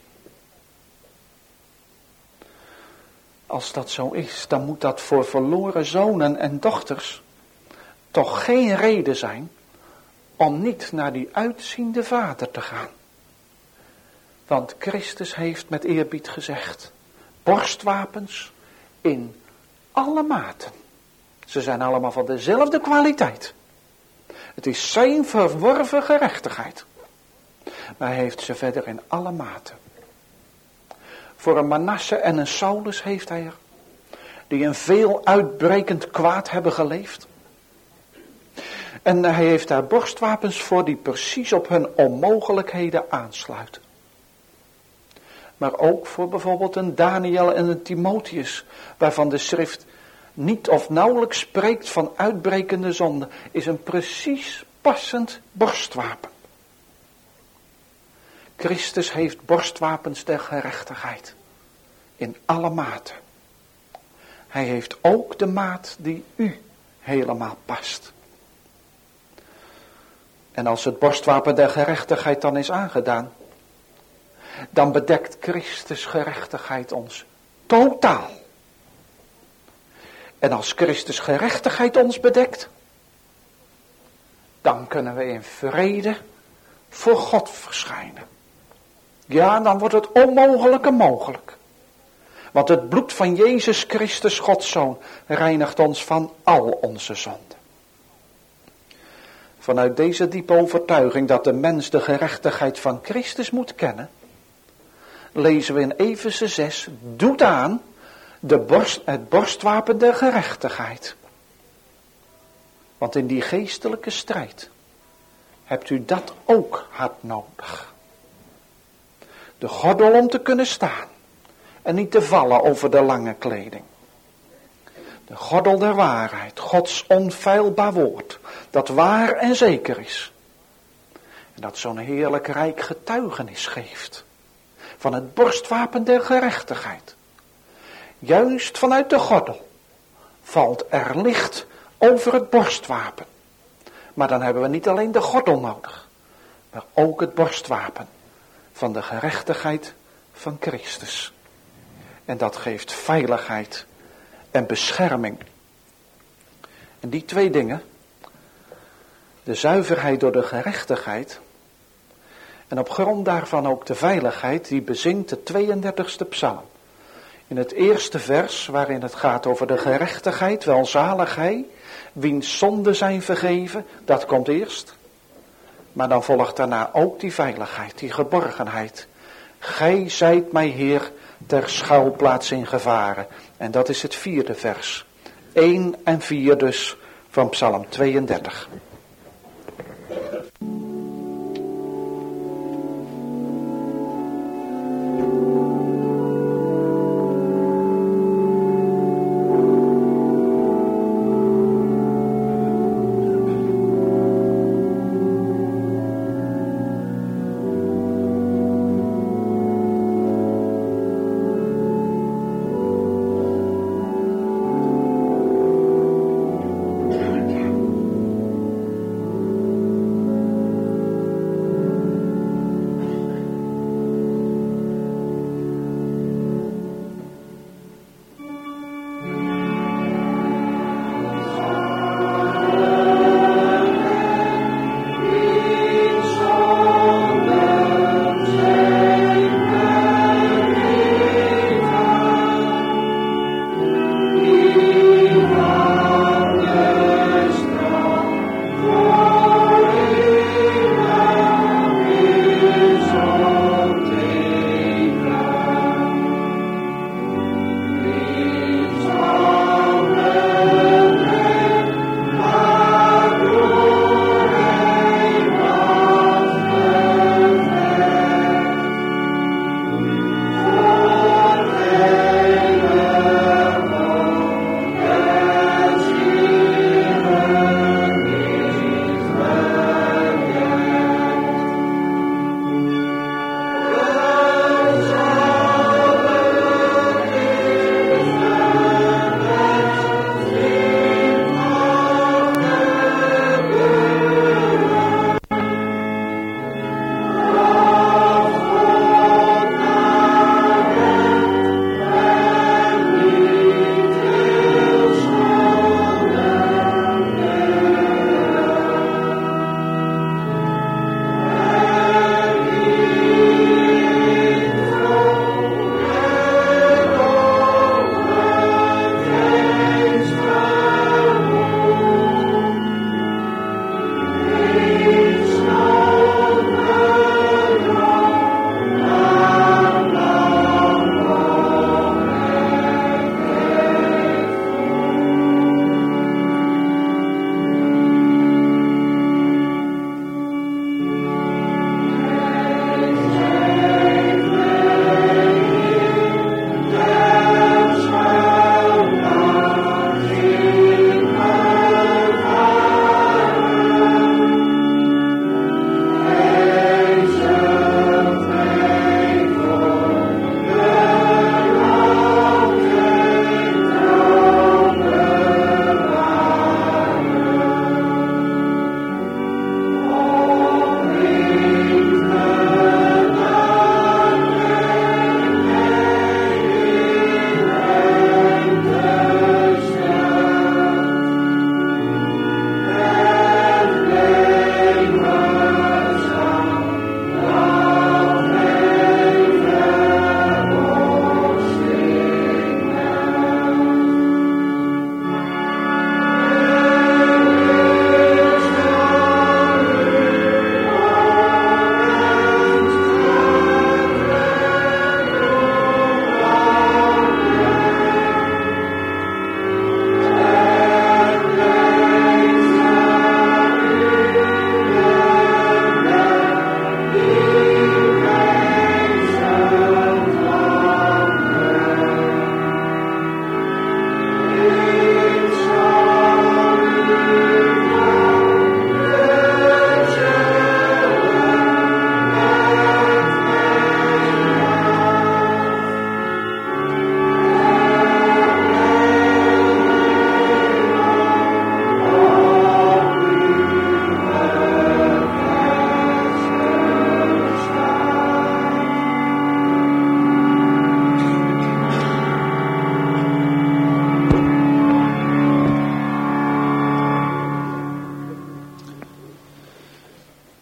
S1: Als dat zo is, dan moet dat voor verloren zonen en dochters toch geen reden zijn om niet naar die uitziende Vader te gaan. Want Christus heeft met eerbied gezegd, borstwapens in alle maten. Ze zijn allemaal van dezelfde kwaliteit. Het is zijn verworven gerechtigheid. Maar hij heeft ze verder in alle maten. Voor een Manasse en een Saulus heeft hij er, die een veel uitbrekend kwaad hebben geleefd. En hij heeft daar borstwapens voor die precies op hun onmogelijkheden aansluiten. Maar ook voor bijvoorbeeld een Daniel en een Timotheus, waarvan de schrift niet of nauwelijks spreekt van uitbrekende zonde, is een precies passend borstwapen. Christus heeft borstwapens der gerechtigheid. In alle maten. Hij heeft ook de maat die u helemaal past. En als het borstwapen der gerechtigheid dan is aangedaan, dan bedekt Christus gerechtigheid ons totaal. En als Christus gerechtigheid ons bedekt, dan kunnen we in vrede voor God verschijnen. Ja, dan wordt het onmogelijke mogelijk. Want het bloed van Jezus Christus, Gods Zoon, reinigt ons van al onze zonden. Vanuit deze diepe overtuiging dat de mens de gerechtigheid van Christus moet kennen, lezen we in Efeze 6, doet aan het borstwapen der gerechtigheid. Want in die geestelijke strijd hebt u dat ook hard nodig. De gordel om te kunnen staan en niet te vallen over de lange kleding. De gordel der waarheid, Gods onfeilbaar woord, dat waar en zeker is. En dat zo'n heerlijk rijk getuigenis geeft van het borstwapen der gerechtigheid. Juist vanuit de gordel valt er licht over het borstwapen. Maar dan hebben we niet alleen de gordel nodig, maar ook het borstwapen van de gerechtigheid van Christus. En dat geeft veiligheid en bescherming. En die twee dingen De zuiverheid door de gerechtigheid. En op grond daarvan ook de veiligheid die bezingt de 32e psalm. In het eerste vers waarin het gaat over de gerechtigheid, welzalig hij, wiens zonden zijn vergeven, dat komt eerst. Maar dan volgt daarna ook die veiligheid, die geborgenheid. Gij zijt mij Heer ter schuilplaats in gevaren. En dat is het 4e vers. 1 en 4 dus van psalm 32.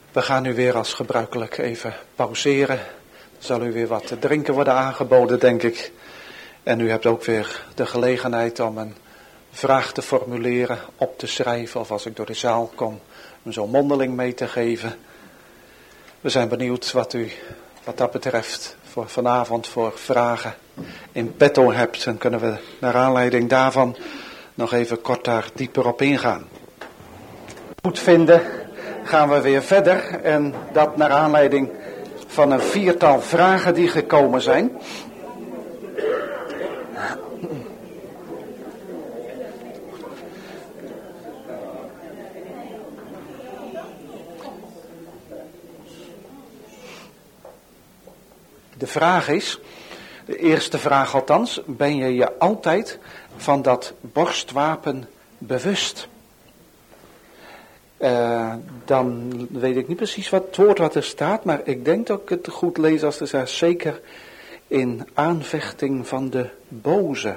S1: We gaan nu weer als gebruikelijk even pauzeren. Er zal u weer wat te drinken worden aangeboden, denk ik. En u hebt ook weer de gelegenheid om een vraag te formuleren, op te schrijven. Of als ik door de zaal kom, hem zo'n mondeling mee te geven. We zijn benieuwd wat u wat dat betreft voor vanavond voor vragen in petto hebt. En kunnen we naar aanleiding daarvan nog even kort daar dieper op ingaan. Goed vinden gaan we weer verder. En dat naar aanleiding van een 4-tal vragen die gekomen zijn. De vraag is, de eerste vraag althans, ben je je altijd van dat borstwapen bewust? Dan weet ik niet precies wat het woord wat er staat, maar ik denk dat ik het goed lees als er staat, zeker in aanvechting van de boze.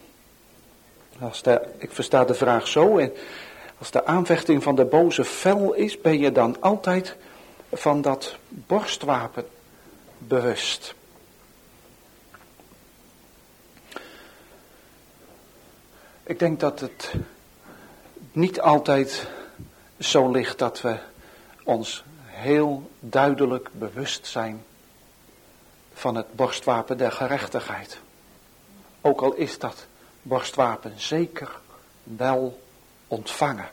S1: Ik versta de vraag zo, en als de aanvechting van de boze fel is, ben je dan altijd van dat borstwapen bewust. Ik denk dat het niet altijd zo ligt dat we ons heel duidelijk bewust zijn van het borstwapen der gerechtigheid. Ook al is dat borstwapen zeker wel ontvangen.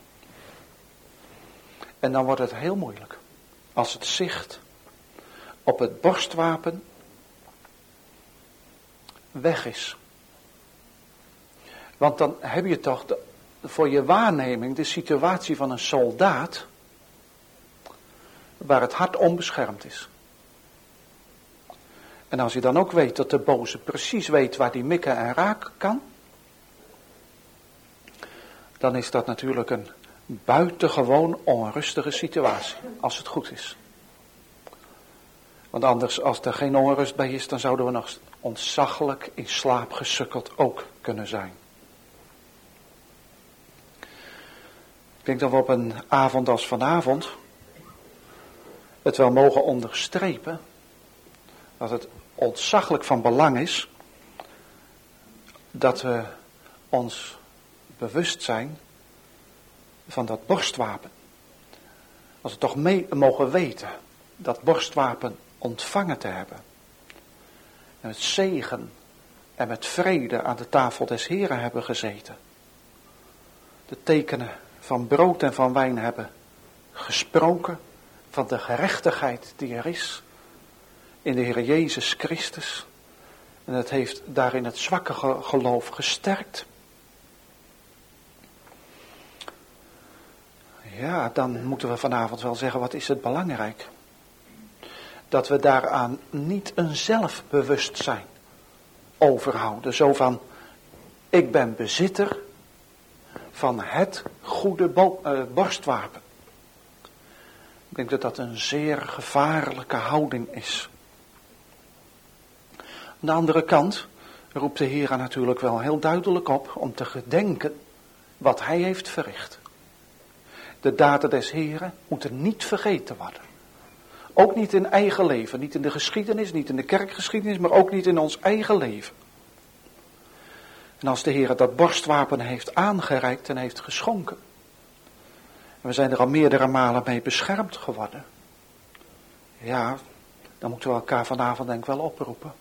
S1: En dan wordt het heel moeilijk als het zicht op het borstwapen weg is. Want dan heb je toch voor je waarneming de situatie van een soldaat waar het hart onbeschermd is. En als je dan ook weet dat de boze precies weet waar die mikken en raken kan, dan is dat natuurlijk een buitengewoon onrustige situatie, als het goed is. Want anders, als er geen onrust bij is, dan zouden we nog ontzaglijk in slaap gesukkeld ook kunnen zijn. Ik denk dat we op een avond als vanavond het wel mogen onderstrepen dat het ontzaglijk van belang is dat we ons bewust zijn van dat borstwapen. Als we toch mogen weten dat borstwapen ontvangen te hebben. En met zegen en met vrede aan de tafel des Heren hebben gezeten. De tekenen van brood en van wijn hebben gesproken van de gerechtigheid die er is in de Heer Jezus Christus. En het heeft daarin het zwakke geloof gesterkt. Ja, dan moeten we vanavond wel zeggen, wat is het belangrijk? Dat we daaraan niet een zelfbewustzijn overhouden. Zo van, ik ben bezitter van het goede borstwapen. Ik denk dat dat een zeer gevaarlijke houding is. Aan de andere kant roept de Heer natuurlijk wel heel duidelijk op om te gedenken wat hij heeft verricht. De daden des Heren moeten niet vergeten worden. Ook niet in eigen leven, niet in de geschiedenis, niet in de kerkgeschiedenis, maar ook niet in ons eigen leven. En als de Heer dat borstwapen heeft aangereikt en heeft geschonken, en we zijn er al meerdere malen mee beschermd geworden, ja, dan moeten we elkaar vanavond denk ik wel oproepen.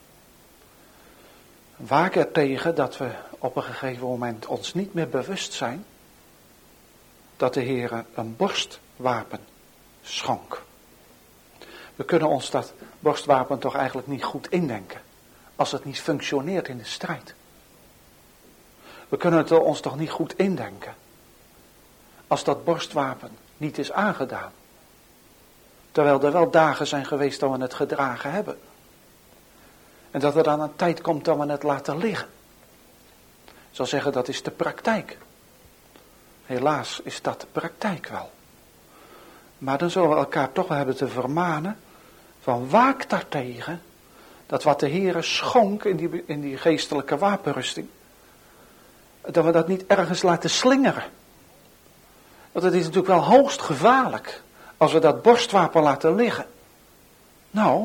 S1: Waak er tegen dat we op een gegeven moment ons niet meer bewust zijn dat de Heer een borstwapen schonk. We kunnen ons dat borstwapen toch eigenlijk niet goed indenken als het niet functioneert in de strijd. We kunnen het ons toch niet goed indenken als dat borstwapen niet is aangedaan. Terwijl er wel dagen zijn geweest dat we het gedragen hebben. En dat er dan een tijd komt dat we het laten liggen. Ik zal zeggen, dat is de praktijk. Helaas is dat de praktijk wel. Maar dan zullen we elkaar toch wel hebben te vermanen van waak daartegen dat wat de Heere schonk in die geestelijke wapenrusting, dat we dat niet ergens laten slingeren. Want het is natuurlijk wel hoogst gevaarlijk Als we dat borstwapen laten liggen, nou,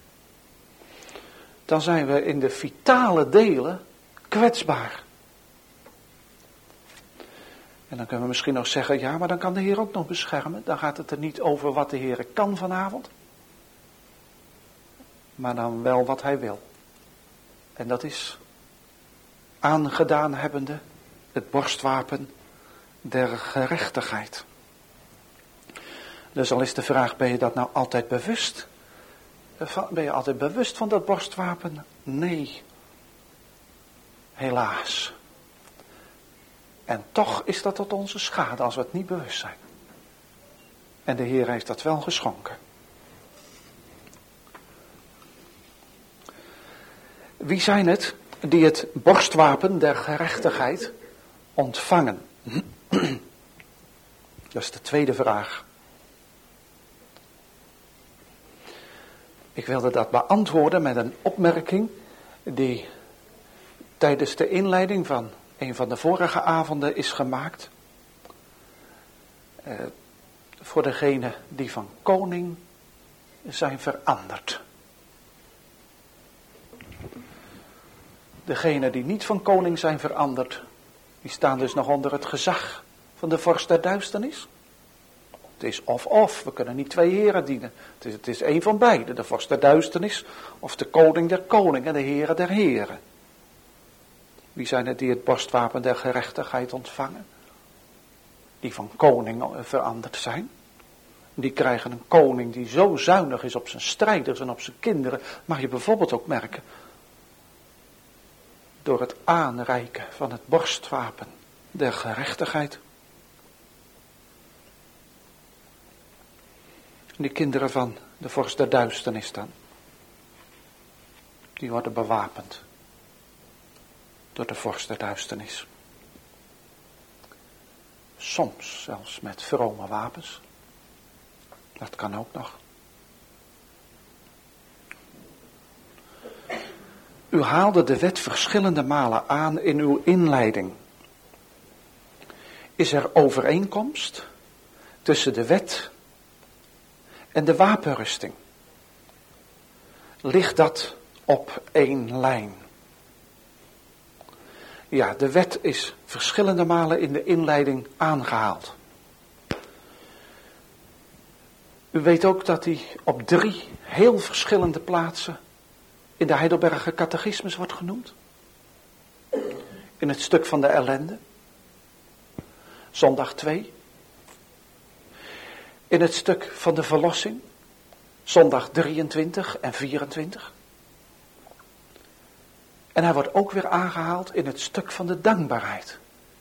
S1: dan zijn we in de vitale delen kwetsbaar. En dan kunnen we misschien nog zeggen, ja, maar dan kan de Heer ook nog beschermen. Dan gaat het er niet over wat de Heer kan vanavond. Maar dan wel wat hij wil. En dat is aangedaan hebbende het borstwapen der gerechtigheid. Dus al is de vraag, ben je dat nou altijd bewust? Ben je altijd bewust van dat borstwapen? Nee. Helaas. En toch is dat tot onze schade als we het niet bewust zijn. En de Heer heeft dat wel geschonken. Wie zijn het die het borstwapen der gerechtigheid ontvangen? Dat is de tweede vraag. Ik wilde dat beantwoorden met een opmerking die tijdens de inleiding van een van de vorige avonden is gemaakt. Voor degenen die van koning zijn veranderd. Degenen die niet van koning zijn veranderd, die staan dus nog onder het gezag van de vorst der duisternis. Het is of, we kunnen niet twee heren dienen. Het is één van beide, de vorst der duisternis of de koning der koningen, de heren der heren. Wie zijn het die het borstwapen der gerechtigheid ontvangen? Die van koning veranderd zijn. Die krijgen een koning die zo zuinig is op zijn strijders en op zijn kinderen. Mag je bijvoorbeeld ook merken. Door het aanreiken van het borstwapen der gerechtigheid. Die kinderen van de vorst der duisternis dan. Die worden bewapend. Door de vorst der duisternis. Soms zelfs met vrome wapens. Dat kan ook nog. U haalde de wet verschillende malen aan in uw inleiding. Is er overeenkomst tussen de wet en de wapenrusting? Ligt dat op één lijn? Ja, de wet is verschillende malen in de inleiding aangehaald. U weet ook dat die op 3 heel verschillende plaatsen in de Heidelberger Catechismus wordt genoemd. In het stuk van de ellende. Zondag 2. In het stuk van de verlossing. Zondag 23 en 24. En hij wordt ook weer aangehaald in het stuk van de dankbaarheid.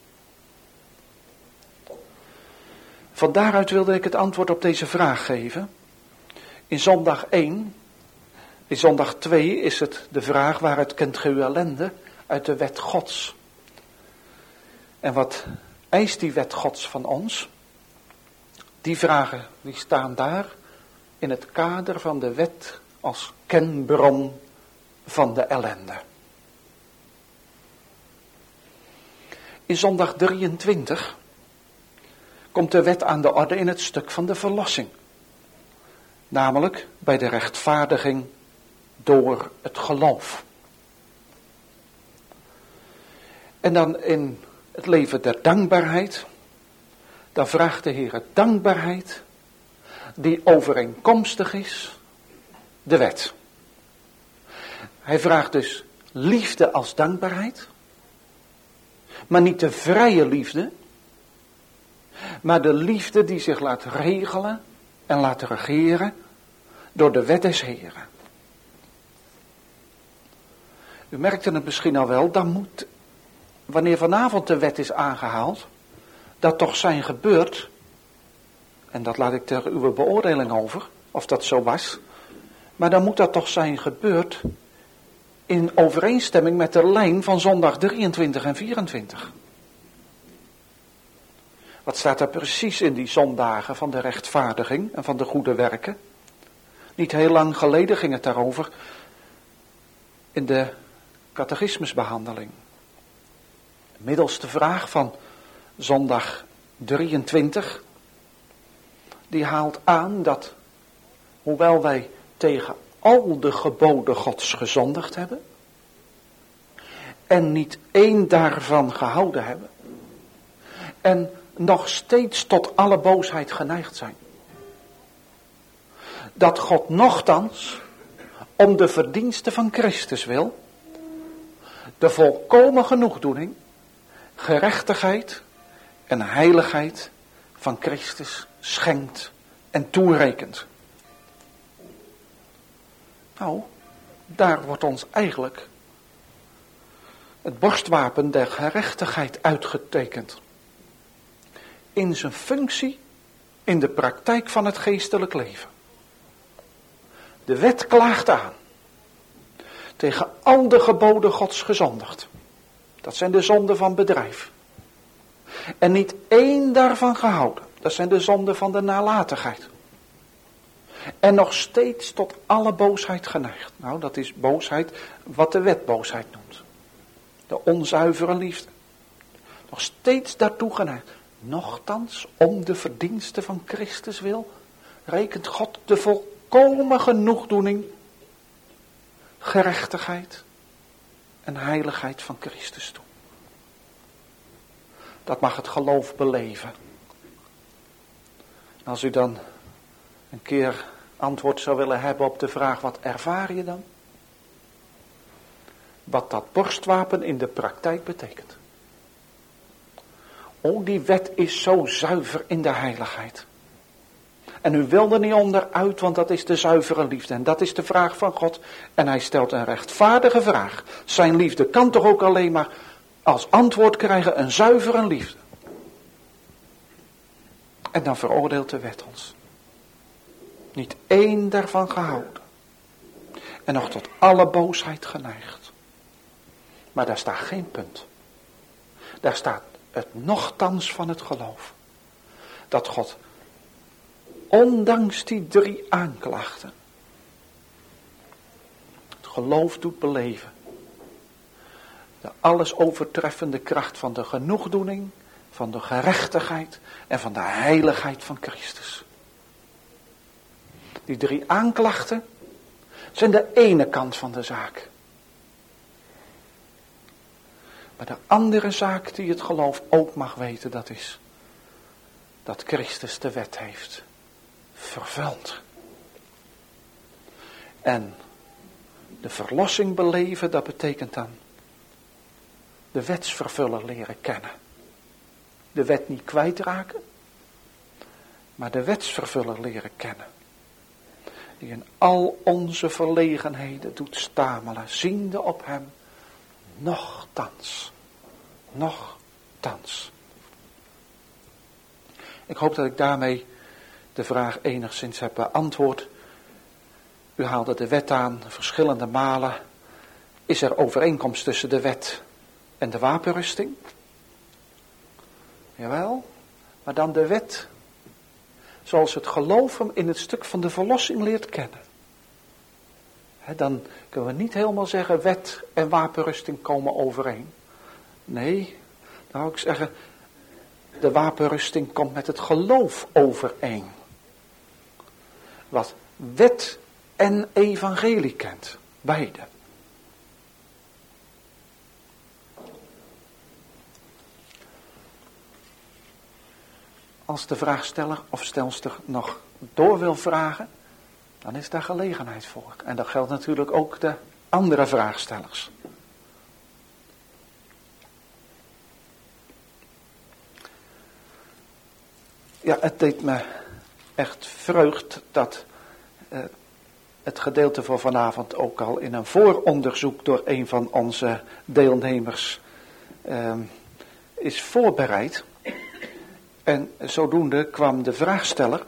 S1: Van daaruit wilde ik het antwoord op deze vraag geven. In zondag 1, in zondag 2 is het de vraag waaruit kent ge uw ellende? Uit de wet Gods. En wat eist die wet Gods van ons? Die vragen die staan daar in het kader van de wet als kenbron van de ellende. In zondag 23 komt de wet aan de orde in het stuk van de verlossing. Namelijk bij de rechtvaardiging door het geloof. En dan in het leven der dankbaarheid, dan vraagt de Heer dankbaarheid die overeenkomstig is de wet. Hij vraagt dus liefde als dankbaarheid, maar niet de vrije liefde, maar de liefde die zich laat regelen en laat regeren door de wet des Heren. U merkte het misschien al wel, dan moet, wanneer vanavond de wet is aangehaald, dat toch zijn gebeurd, en dat laat ik ter uw beoordeling over, of dat zo was, maar dan moet dat toch zijn gebeurd in overeenstemming met de lijn van zondag 23 en 24. Wat staat er precies in die zondagen van de rechtvaardiging en van de goede werken? Niet heel lang geleden ging het daarover in de catechismusbehandeling. Middels de vraag van zondag 23 die haalt aan dat, hoewel wij tegen al de geboden Gods gezondigd hebben, en niet één daarvan gehouden hebben, en nog steeds tot alle boosheid geneigd zijn, dat God nochtans, om de verdiensten van Christus wil, de volkomen genoegdoening, gerechtigheid en heiligheid van Christus schenkt en toerekent. Nou, daar wordt ons eigenlijk het borstwapen der gerechtigheid uitgetekend. In zijn functie, in de praktijk van het geestelijk leven. De wet klaagt aan. Tegen al de geboden Gods gezondigd. Dat zijn de zonden van bedrijf. En niet één daarvan gehouden. Dat zijn de zonden van de nalatigheid. En nog steeds tot alle boosheid geneigd. Nou, dat is boosheid wat de wet boosheid noemt. De onzuivere liefde. Nog steeds daartoe geneigd. Nochtans, om de verdiensten van Christus wil, rekent God de volkomen genoegdoening, gerechtigheid en heiligheid van Christus toe. Dat mag het geloof beleven. Als u dan een keer antwoord zou willen hebben op de vraag, wat ervaar je dan? Wat dat borstwapen in de praktijk betekent. Oh, die wet is zo zuiver in de heiligheid. En u wil er niet onderuit, want dat is de zuivere liefde. En dat is de vraag van God. En hij stelt een rechtvaardige vraag. Zijn liefde kan toch ook alleen maar als antwoord krijgen een zuivere liefde. En dan veroordeelt de wet ons. Niet één daarvan gehouden. En nog tot alle boosheid geneigd. Maar daar staat geen punt. Daar staat het nochtans van het geloof. Dat God, ondanks die 3 aanklachten, het geloof doet beleven. De alles overtreffende kracht van de genoegdoening, van de gerechtigheid en van de heiligheid van Christus. Die 3 aanklachten zijn de ene kant van de zaak. Maar de andere zaak die het geloof ook mag weten, dat is dat Christus de wet heeft vervuld. En de verlossing beleven, dat betekent dan de wetsvervuller leren kennen. De wet niet kwijtraken, maar de wetsvervuller leren kennen. Die in al onze verlegenheden doet stamelen, ziende op hem, nochtans. Ik hoop dat ik daarmee de vraag enigszins heb beantwoord. U haalde de wet aan, verschillende malen. Is er overeenkomst tussen de wet en de wapenrusting? Jawel, maar dan de wet zoals het geloof hem in het stuk van de verlossing leert kennen. Dan kunnen we niet helemaal zeggen wet en wapenrusting komen overeen. Nee, dan zou ik zeggen, de wapenrusting komt met het geloof overeen. Wat wet en evangelie kent, beide. Als de vraagsteller of stelster nog door wil vragen, dan is daar gelegenheid voor. En dat geldt natuurlijk ook de andere vraagstellers. Ja, het deed me echt vreugd dat het gedeelte voor vanavond ook al in een vooronderzoek door een van onze deelnemers is voorbereid. En zodoende kwam de vraagsteller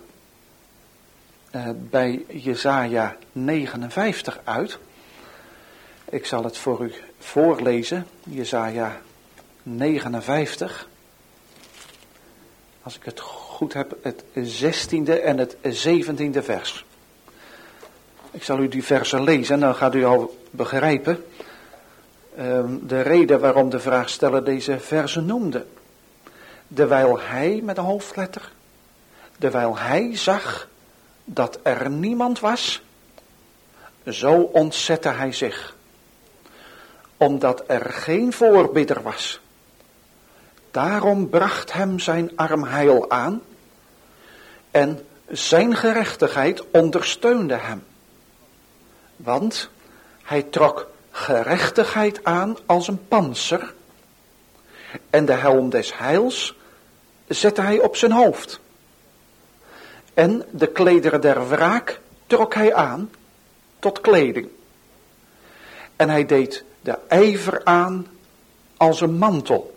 S1: bij Jesaja 59 uit. Ik zal het voor u voorlezen, Jesaja 59. Als ik het goed heb, het 16e en het 17e vers. Ik zal u die versen lezen en dan gaat u al begrijpen de reden waarom de vraagsteller deze versen noemde. Dewijl hij, met een hoofdletter, dewijl hij zag dat er niemand was, zo ontzette hij zich, omdat er geen voorbidder was. Daarom bracht hem zijn arm heil aan en zijn gerechtigheid ondersteunde hem. Want hij trok gerechtigheid aan als een pantser en de helm des heils zette hij op zijn hoofd. En de klederen der wraak trok hij aan tot kleding. En hij deed de ijver aan als een mantel.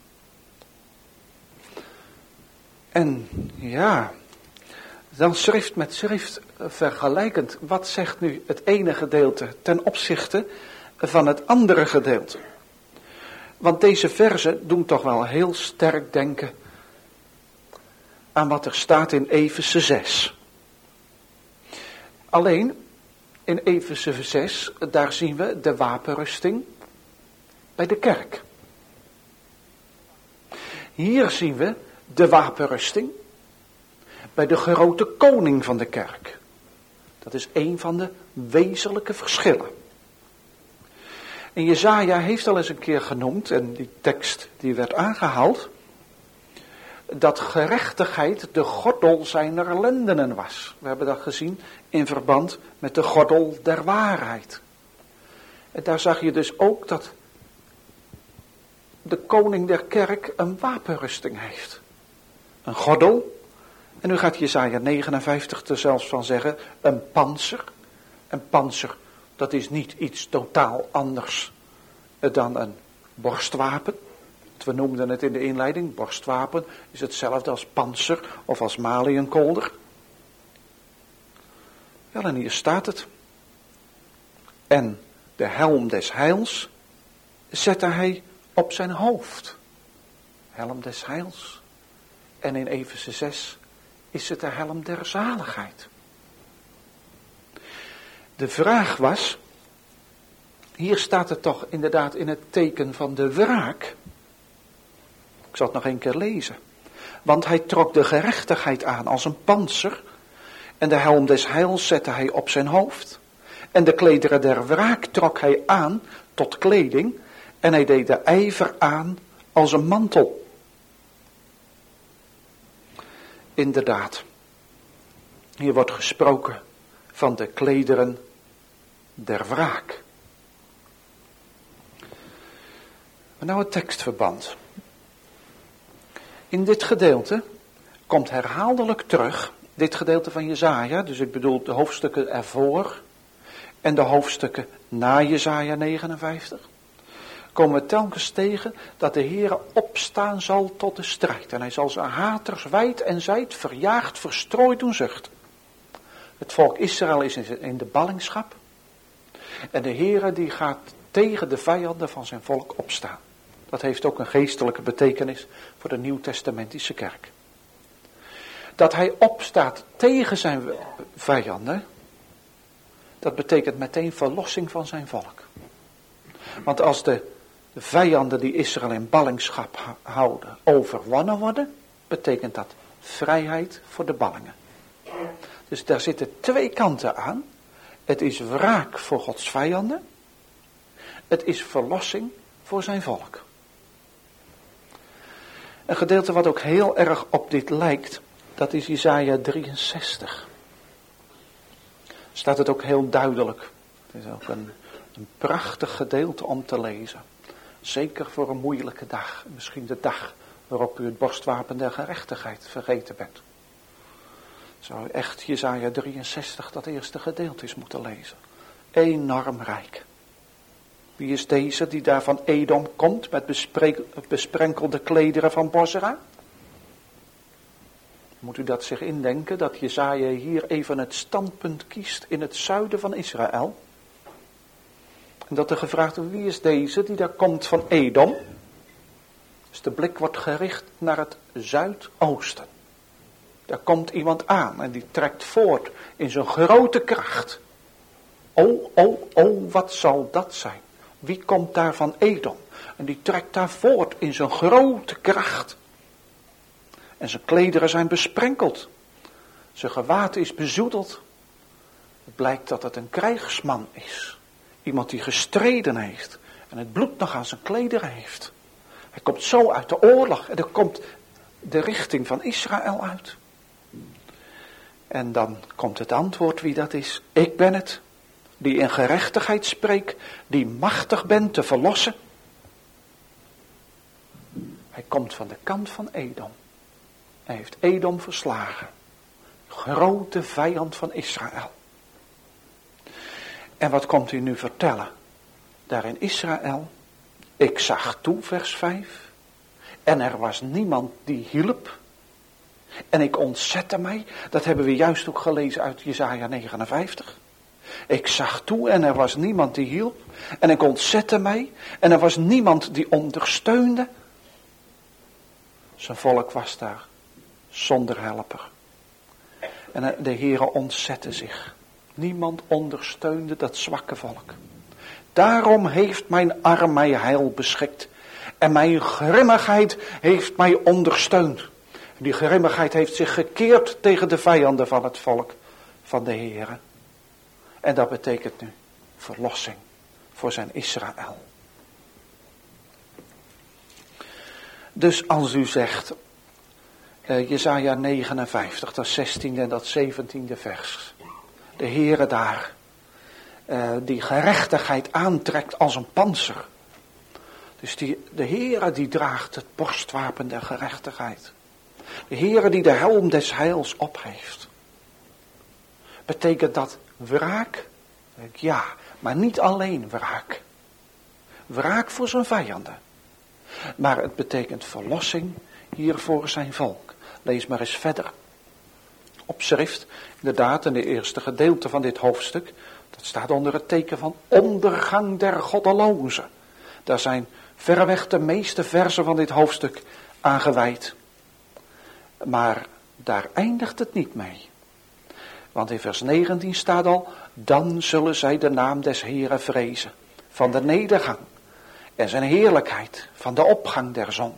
S1: En ja, dan schrift met schrift vergelijkend. Wat zegt nu het ene gedeelte ten opzichte van het andere gedeelte? Want deze verzen doen toch wel heel sterk denken aan wat er staat in Efeze 6. Alleen in Efeze 6, daar zien we de wapenrusting bij de kerk. Hier zien we de wapenrusting bij de grote koning van de kerk. Dat is een van de wezenlijke verschillen. En Jesaja heeft al eens een keer genoemd, en die tekst die werd aangehaald, dat gerechtigheid de gordel zijner lendenen was. We hebben dat gezien in verband met de gordel der waarheid. En daar zag je dus ook dat de koning der kerk een wapenrusting heeft. Een gordel. En nu gaat Jesaja 59 er zelfs van zeggen, een pantser. Een pantser, dat is niet iets totaal anders dan een borstwapen. We noemden het in de inleiding, borstwapen is hetzelfde als pantser of als maliënkolder. Wel, en hier staat het. En de helm des heils zette hij op zijn hoofd. Helm des heils. En in Efeze 6 is het de helm der zaligheid. De vraag was, hier staat het toch inderdaad in het teken van de wraak. Ik zal het nog een keer lezen. Want hij trok de gerechtigheid aan als een pantser. En de helm des heils zette hij op zijn hoofd. En de klederen der wraak trok hij aan tot kleding. En hij deed de ijver aan als een mantel. Inderdaad. Hier wordt gesproken van de klederen der wraak. Maar nou het tekstverband. In dit gedeelte komt herhaaldelijk terug, dit gedeelte van Jesaja, dus ik bedoel de hoofdstukken ervoor en de hoofdstukken na Jesaja 59, komen we telkens tegen dat de Heere opstaan zal tot de strijd. En hij zal zijn haters wijd en zijd verjaagd, verstrooid doen zuchten. Het volk Israël is in de ballingschap en de Heere die gaat tegen de vijanden van zijn volk opstaan. Dat heeft ook een geestelijke betekenis voor de Nieuwtestamentische kerk. Dat hij opstaat tegen zijn vijanden, dat betekent meteen verlossing van zijn volk. Want als de vijanden die Israël in ballingschap houden overwonnen worden, betekent dat vrijheid voor de ballingen. Dus daar zitten twee kanten aan. Het is wraak voor Gods vijanden. Het is verlossing voor zijn volk. Een gedeelte wat ook heel erg op dit lijkt, dat is Jesaja 63. Staat het ook heel duidelijk. Het is ook een prachtig gedeelte om te lezen. Zeker voor een moeilijke dag. Misschien de dag waarop u het borstwapen der gerechtigheid vergeten bent. Zou u echt Jesaja 63 dat eerste gedeelte eens moeten lezen. Enorm rijk. Wie is deze die daar van Edom komt met besprenkelde klederen van Bozra? Moet u dat zich indenken dat Jesaja hier even het standpunt kiest in het zuiden van Israël? En dat er gevraagd wordt, wie is deze die daar komt van Edom? Dus de blik wordt gericht naar het zuidoosten. Daar komt iemand aan en die trekt voort in zijn grote kracht. Oh, wat zal dat zijn? Wie komt daar van Edom? En die trekt daar voort in zijn grote kracht. En zijn klederen zijn besprenkeld. Zijn gewaad is bezoedeld. Het blijkt dat het een krijgsman is. Iemand die gestreden heeft. En het bloed nog aan zijn klederen heeft. Hij komt zo uit de oorlog. En er komt de richting van Israël uit. En dan komt het antwoord wie dat is. Ik ben het. Die in gerechtigheid spreekt. Die machtig bent te verlossen. Hij komt van de kant van Edom. Hij heeft Edom verslagen. Grote vijand van Israël. En wat komt hij nu vertellen? Daar in Israël. Ik zag toe, vers 5. En er was niemand die hielp. En ik ontzette mij. Dat hebben we juist ook gelezen uit Jesaja 59. Ik zag toe en er was niemand die hielp. En ik ontzette mij. En er was niemand die ondersteunde. Zijn volk was daar zonder helper. En de Heere ontzette zich. Niemand ondersteunde dat zwakke volk. Daarom heeft mijn arm mij heil beschikt. En mijn grimmigheid heeft mij ondersteund. Die grimmigheid heeft zich gekeerd tegen de vijanden van het volk van de Heere. En dat betekent nu verlossing voor zijn Israël. Dus als u zegt, Jesaja 59, dat 16e en dat 17e vers. De Heere daar, die gerechtigheid aantrekt als een pantser. Dus de Heere die draagt het borstwapen der gerechtigheid. De Heere die de helm des heils opheeft. Betekent dat wraak? Ja, maar niet alleen wraak. Wraak voor zijn vijanden. Maar het betekent verlossing hier voor zijn volk. Lees maar eens verder. Op schrift, inderdaad in de eerste gedeelte van dit hoofdstuk. Dat staat onder het teken van ondergang der goddelozen. Daar zijn verreweg de meeste versen van dit hoofdstuk aan gewijd. Maar daar eindigt het niet mee. Want in vers 19 staat al, dan zullen zij de naam des Heeren vrezen. Van de nedergang. En zijn heerlijkheid van de opgang der zon.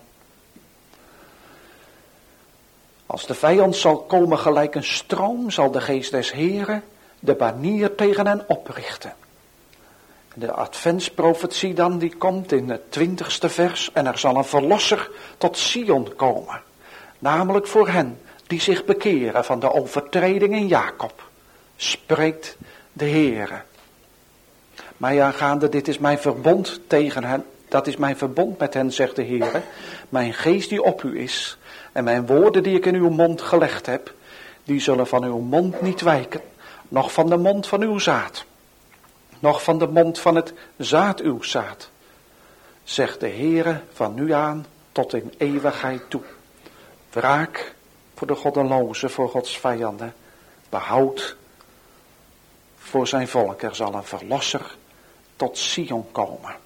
S1: Als de vijand zal komen gelijk een stroom, zal de geest des Heeren de banier tegen hen oprichten. De adventsprofetie dan, die komt in het 20ste vers. En er zal een verlosser tot Sion komen. Namelijk voor hen die zich bekeren van de overtreding in Jacob. Spreekt de Heere. Mij aangaande, dit is mijn verbond tegen hen. Dat is mijn verbond met hen, zegt de Heere. Mijn geest die op u is. En mijn woorden die ik in uw mond gelegd heb. Die zullen van uw mond niet wijken. Nog van de mond van uw zaad. Nog van de mond van het zaad uw zaad. Zegt de Heere van nu aan tot in eeuwigheid toe. Wraak voor de goddelozen, voor Gods vijanden. Behoud voor zijn volk. Er zal een verlosser tot Sion komen.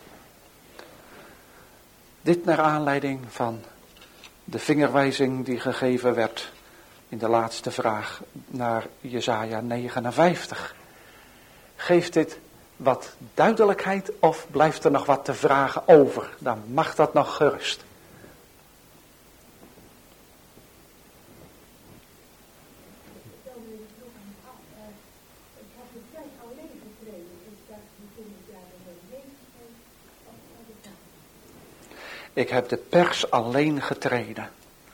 S1: Dit naar aanleiding van de vingerwijzing die gegeven werd in de laatste vraag naar Jesaja 59. Geeft dit wat duidelijkheid of blijft er nog wat te vragen over? Dan mag dat nog gerust. Ik heb de pers alleen getreden.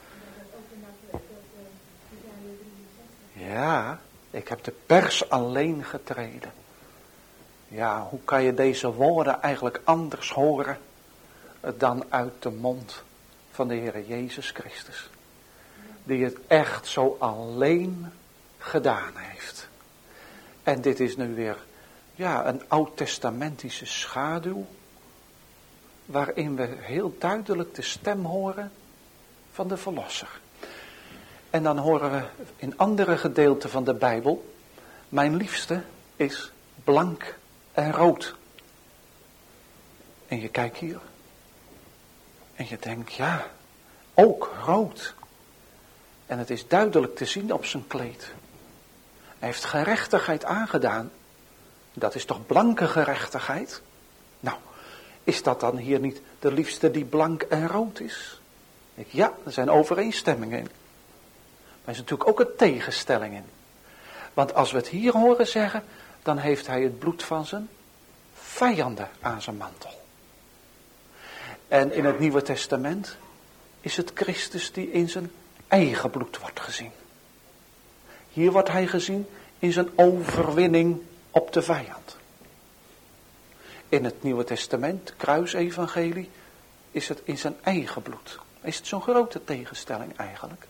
S1: Ja, ik heb de pers alleen getreden. Ja, hoe kan je deze woorden eigenlijk anders horen dan uit de mond van de Heer Jezus Christus. Die het echt zo alleen gedaan heeft. En dit is nu weer, een oud-testamentische schaduw. Waarin we heel duidelijk de stem horen van de Verlosser. En dan horen we in andere gedeelten van de Bijbel. Mijn liefste is blank en rood. En je kijkt hier. En je denkt, ook rood. En het is duidelijk te zien op zijn kleed. Hij heeft gerechtigheid aangedaan. Dat is toch blanke gerechtigheid? Nou, is dat dan hier niet de liefste die blank en rood is? Ja, er zijn overeenstemmingen in. Daar is natuurlijk ook een tegenstelling in. Want als we het hier horen zeggen, dan heeft hij het bloed van zijn vijanden aan zijn mantel. En in het Nieuwe Testament is het Christus die in zijn eigen bloed wordt gezien. Hier wordt hij gezien in zijn overwinning op de vijand. In het Nieuwe Testament, kruisevangelie, is het in zijn eigen bloed. Is het zo'n grote tegenstelling eigenlijk?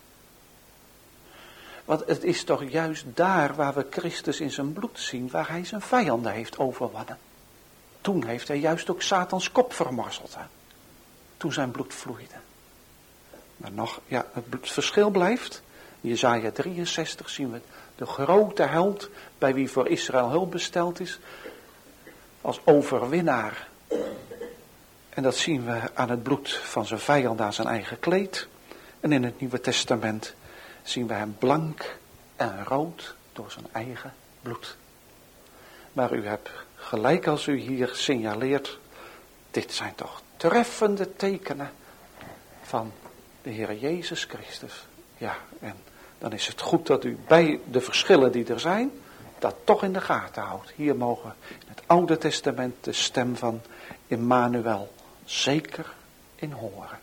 S1: Want het is toch juist daar waar we Christus in zijn bloed zien, waar hij zijn vijanden heeft overwonnen. Toen heeft hij juist ook Satans kop vermorzeld. Hè? Toen zijn bloed vloeide. Maar nog, ja, het verschil blijft. In Jesaja 63 zien we de grote held bij wie voor Israël hulp besteld is. Als overwinnaar. En dat zien we aan het bloed van zijn vijand aan zijn eigen kleed. En in het Nieuwe Testament zien we hem blank en rood door zijn eigen bloed. Maar u hebt gelijk als u hier signaleert, dit zijn toch treffende tekenen van de Heer Jezus Christus. Ja, en dan is het goed dat u bij de verschillen die er zijn, dat toch in de gaten houdt. Hier mogen we in het Oude Testament de stem van Immanuel zeker in horen.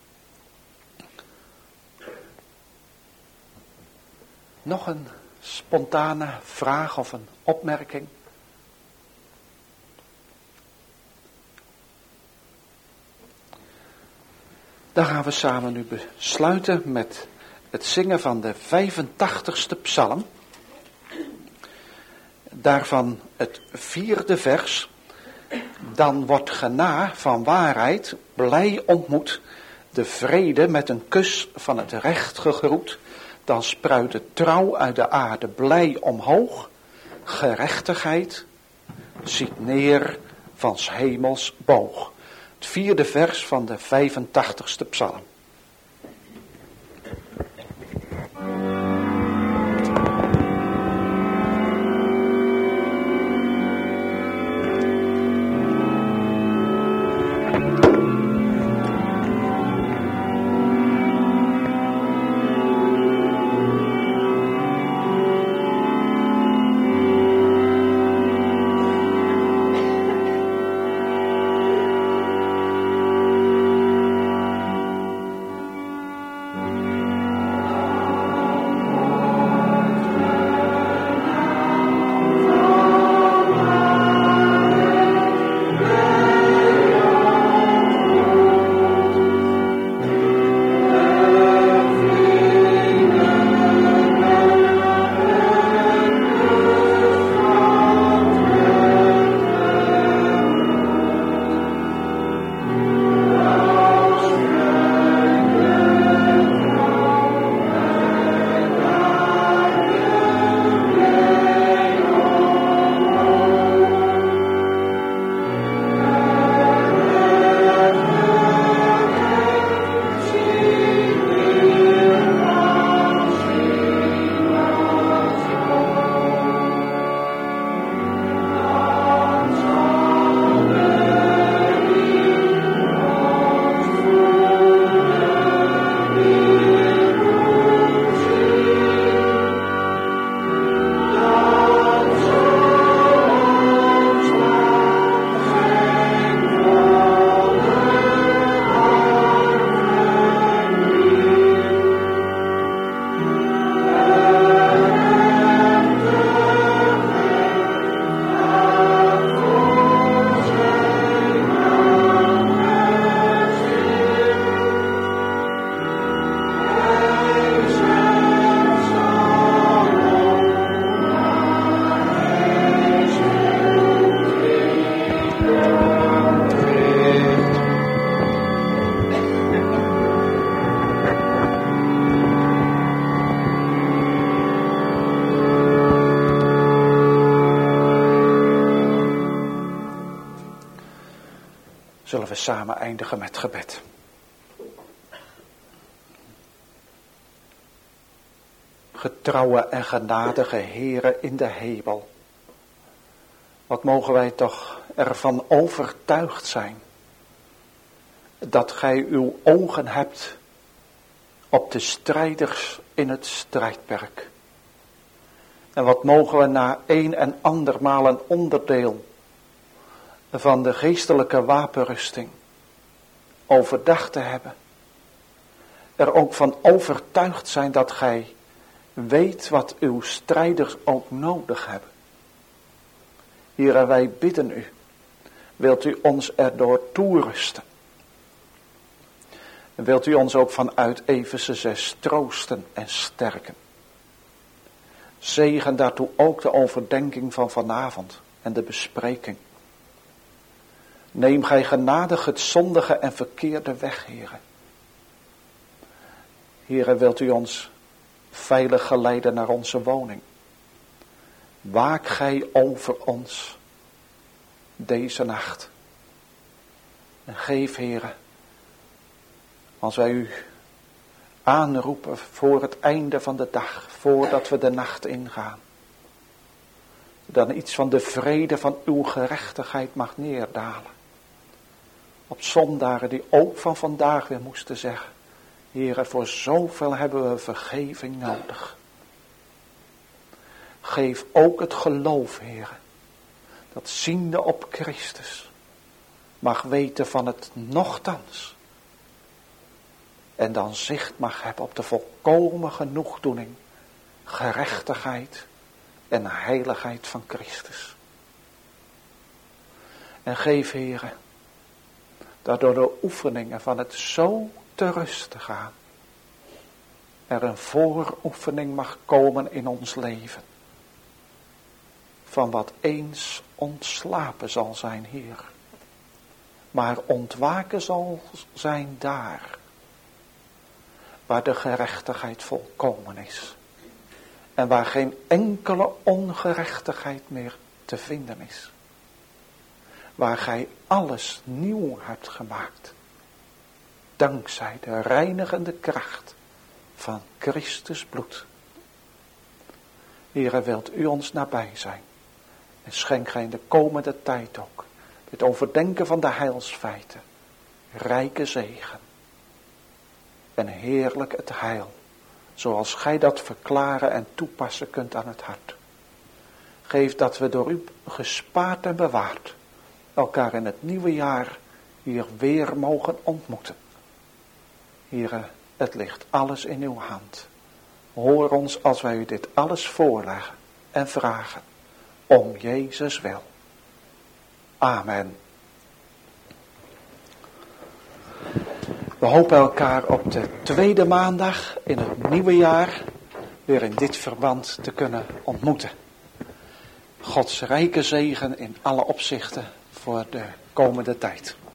S1: Nog een spontane vraag of een opmerking. Dan gaan we samen nu besluiten met het zingen van de 85ste psalm. Daarvan het 4e vers. Dan wordt gena van waarheid blij ontmoet, de vrede met een kus van het recht gegroet. Dan spruit de trouw uit de aarde blij omhoog, gerechtigheid ziet neer van 's hemels boog. Het 4e vers van de 85ste psalm. Zullen we samen eindigen met gebed. Getrouwe en genadige Heere in de hemel. Wat mogen wij toch ervan overtuigd zijn. Dat gij uw ogen hebt op de strijders in het strijdperk. En wat mogen we na een en andermaal een onderdeel van de geestelijke wapenrusting overdacht te hebben. Er ook van overtuigd zijn dat gij weet wat uw strijders ook nodig hebben. Heere, wij bidden u, wilt u ons erdoor toerusten. En wilt u ons ook vanuit Efeze 6 troosten en sterken. Zegen daartoe ook de overdenking van vanavond en de bespreking. Neem gij genadig het zondige en verkeerde weg, Heere. Heere, wilt u ons veilig geleiden naar onze woning. Waak gij over ons deze nacht. En geef, Heere, als wij u aanroepen voor het einde van de dag, voordat we de nacht ingaan, dan iets van de vrede van uw gerechtigheid mag neerdalen. Op zondagen die ook van vandaag weer moesten zeggen, Heere, voor zoveel hebben we vergeving nodig. Geef ook het geloof, Heere, dat ziende op Christus mag weten van het nochtans. En dan zicht mag hebben op de volkomen genoegdoening, gerechtigheid en heiligheid van Christus. En geef, Heere, dat door de oefeningen van het zo te rusten gaan, er een vooroefening mag komen in ons leven. Van wat eens ontslapen zal zijn hier, maar ontwaken zal zijn daar, waar de gerechtigheid volkomen is. En waar geen enkele ongerechtigheid meer te vinden is. Waar gij alles nieuw hebt gemaakt. Dankzij de reinigende kracht van Christus bloed. Heere, wilt u ons nabij zijn. En schenk gij in de komende tijd ook het overdenken van de heilsfeiten. Rijke zegen. En heerlijk het heil. Zoals gij dat verklaren en toepassen kunt aan het hart. Geef dat we door u gespaard en bewaard elkaar in het nieuwe jaar hier weer mogen ontmoeten. Heere, het ligt alles in uw hand. Hoor ons als wij u dit alles voorleggen en vragen. Om Jezus wil. Amen. We hopen elkaar op de tweede maandag in het nieuwe jaar weer in dit verband te kunnen ontmoeten. Gods rijke zegen in alle opzichten voor de komende tijd.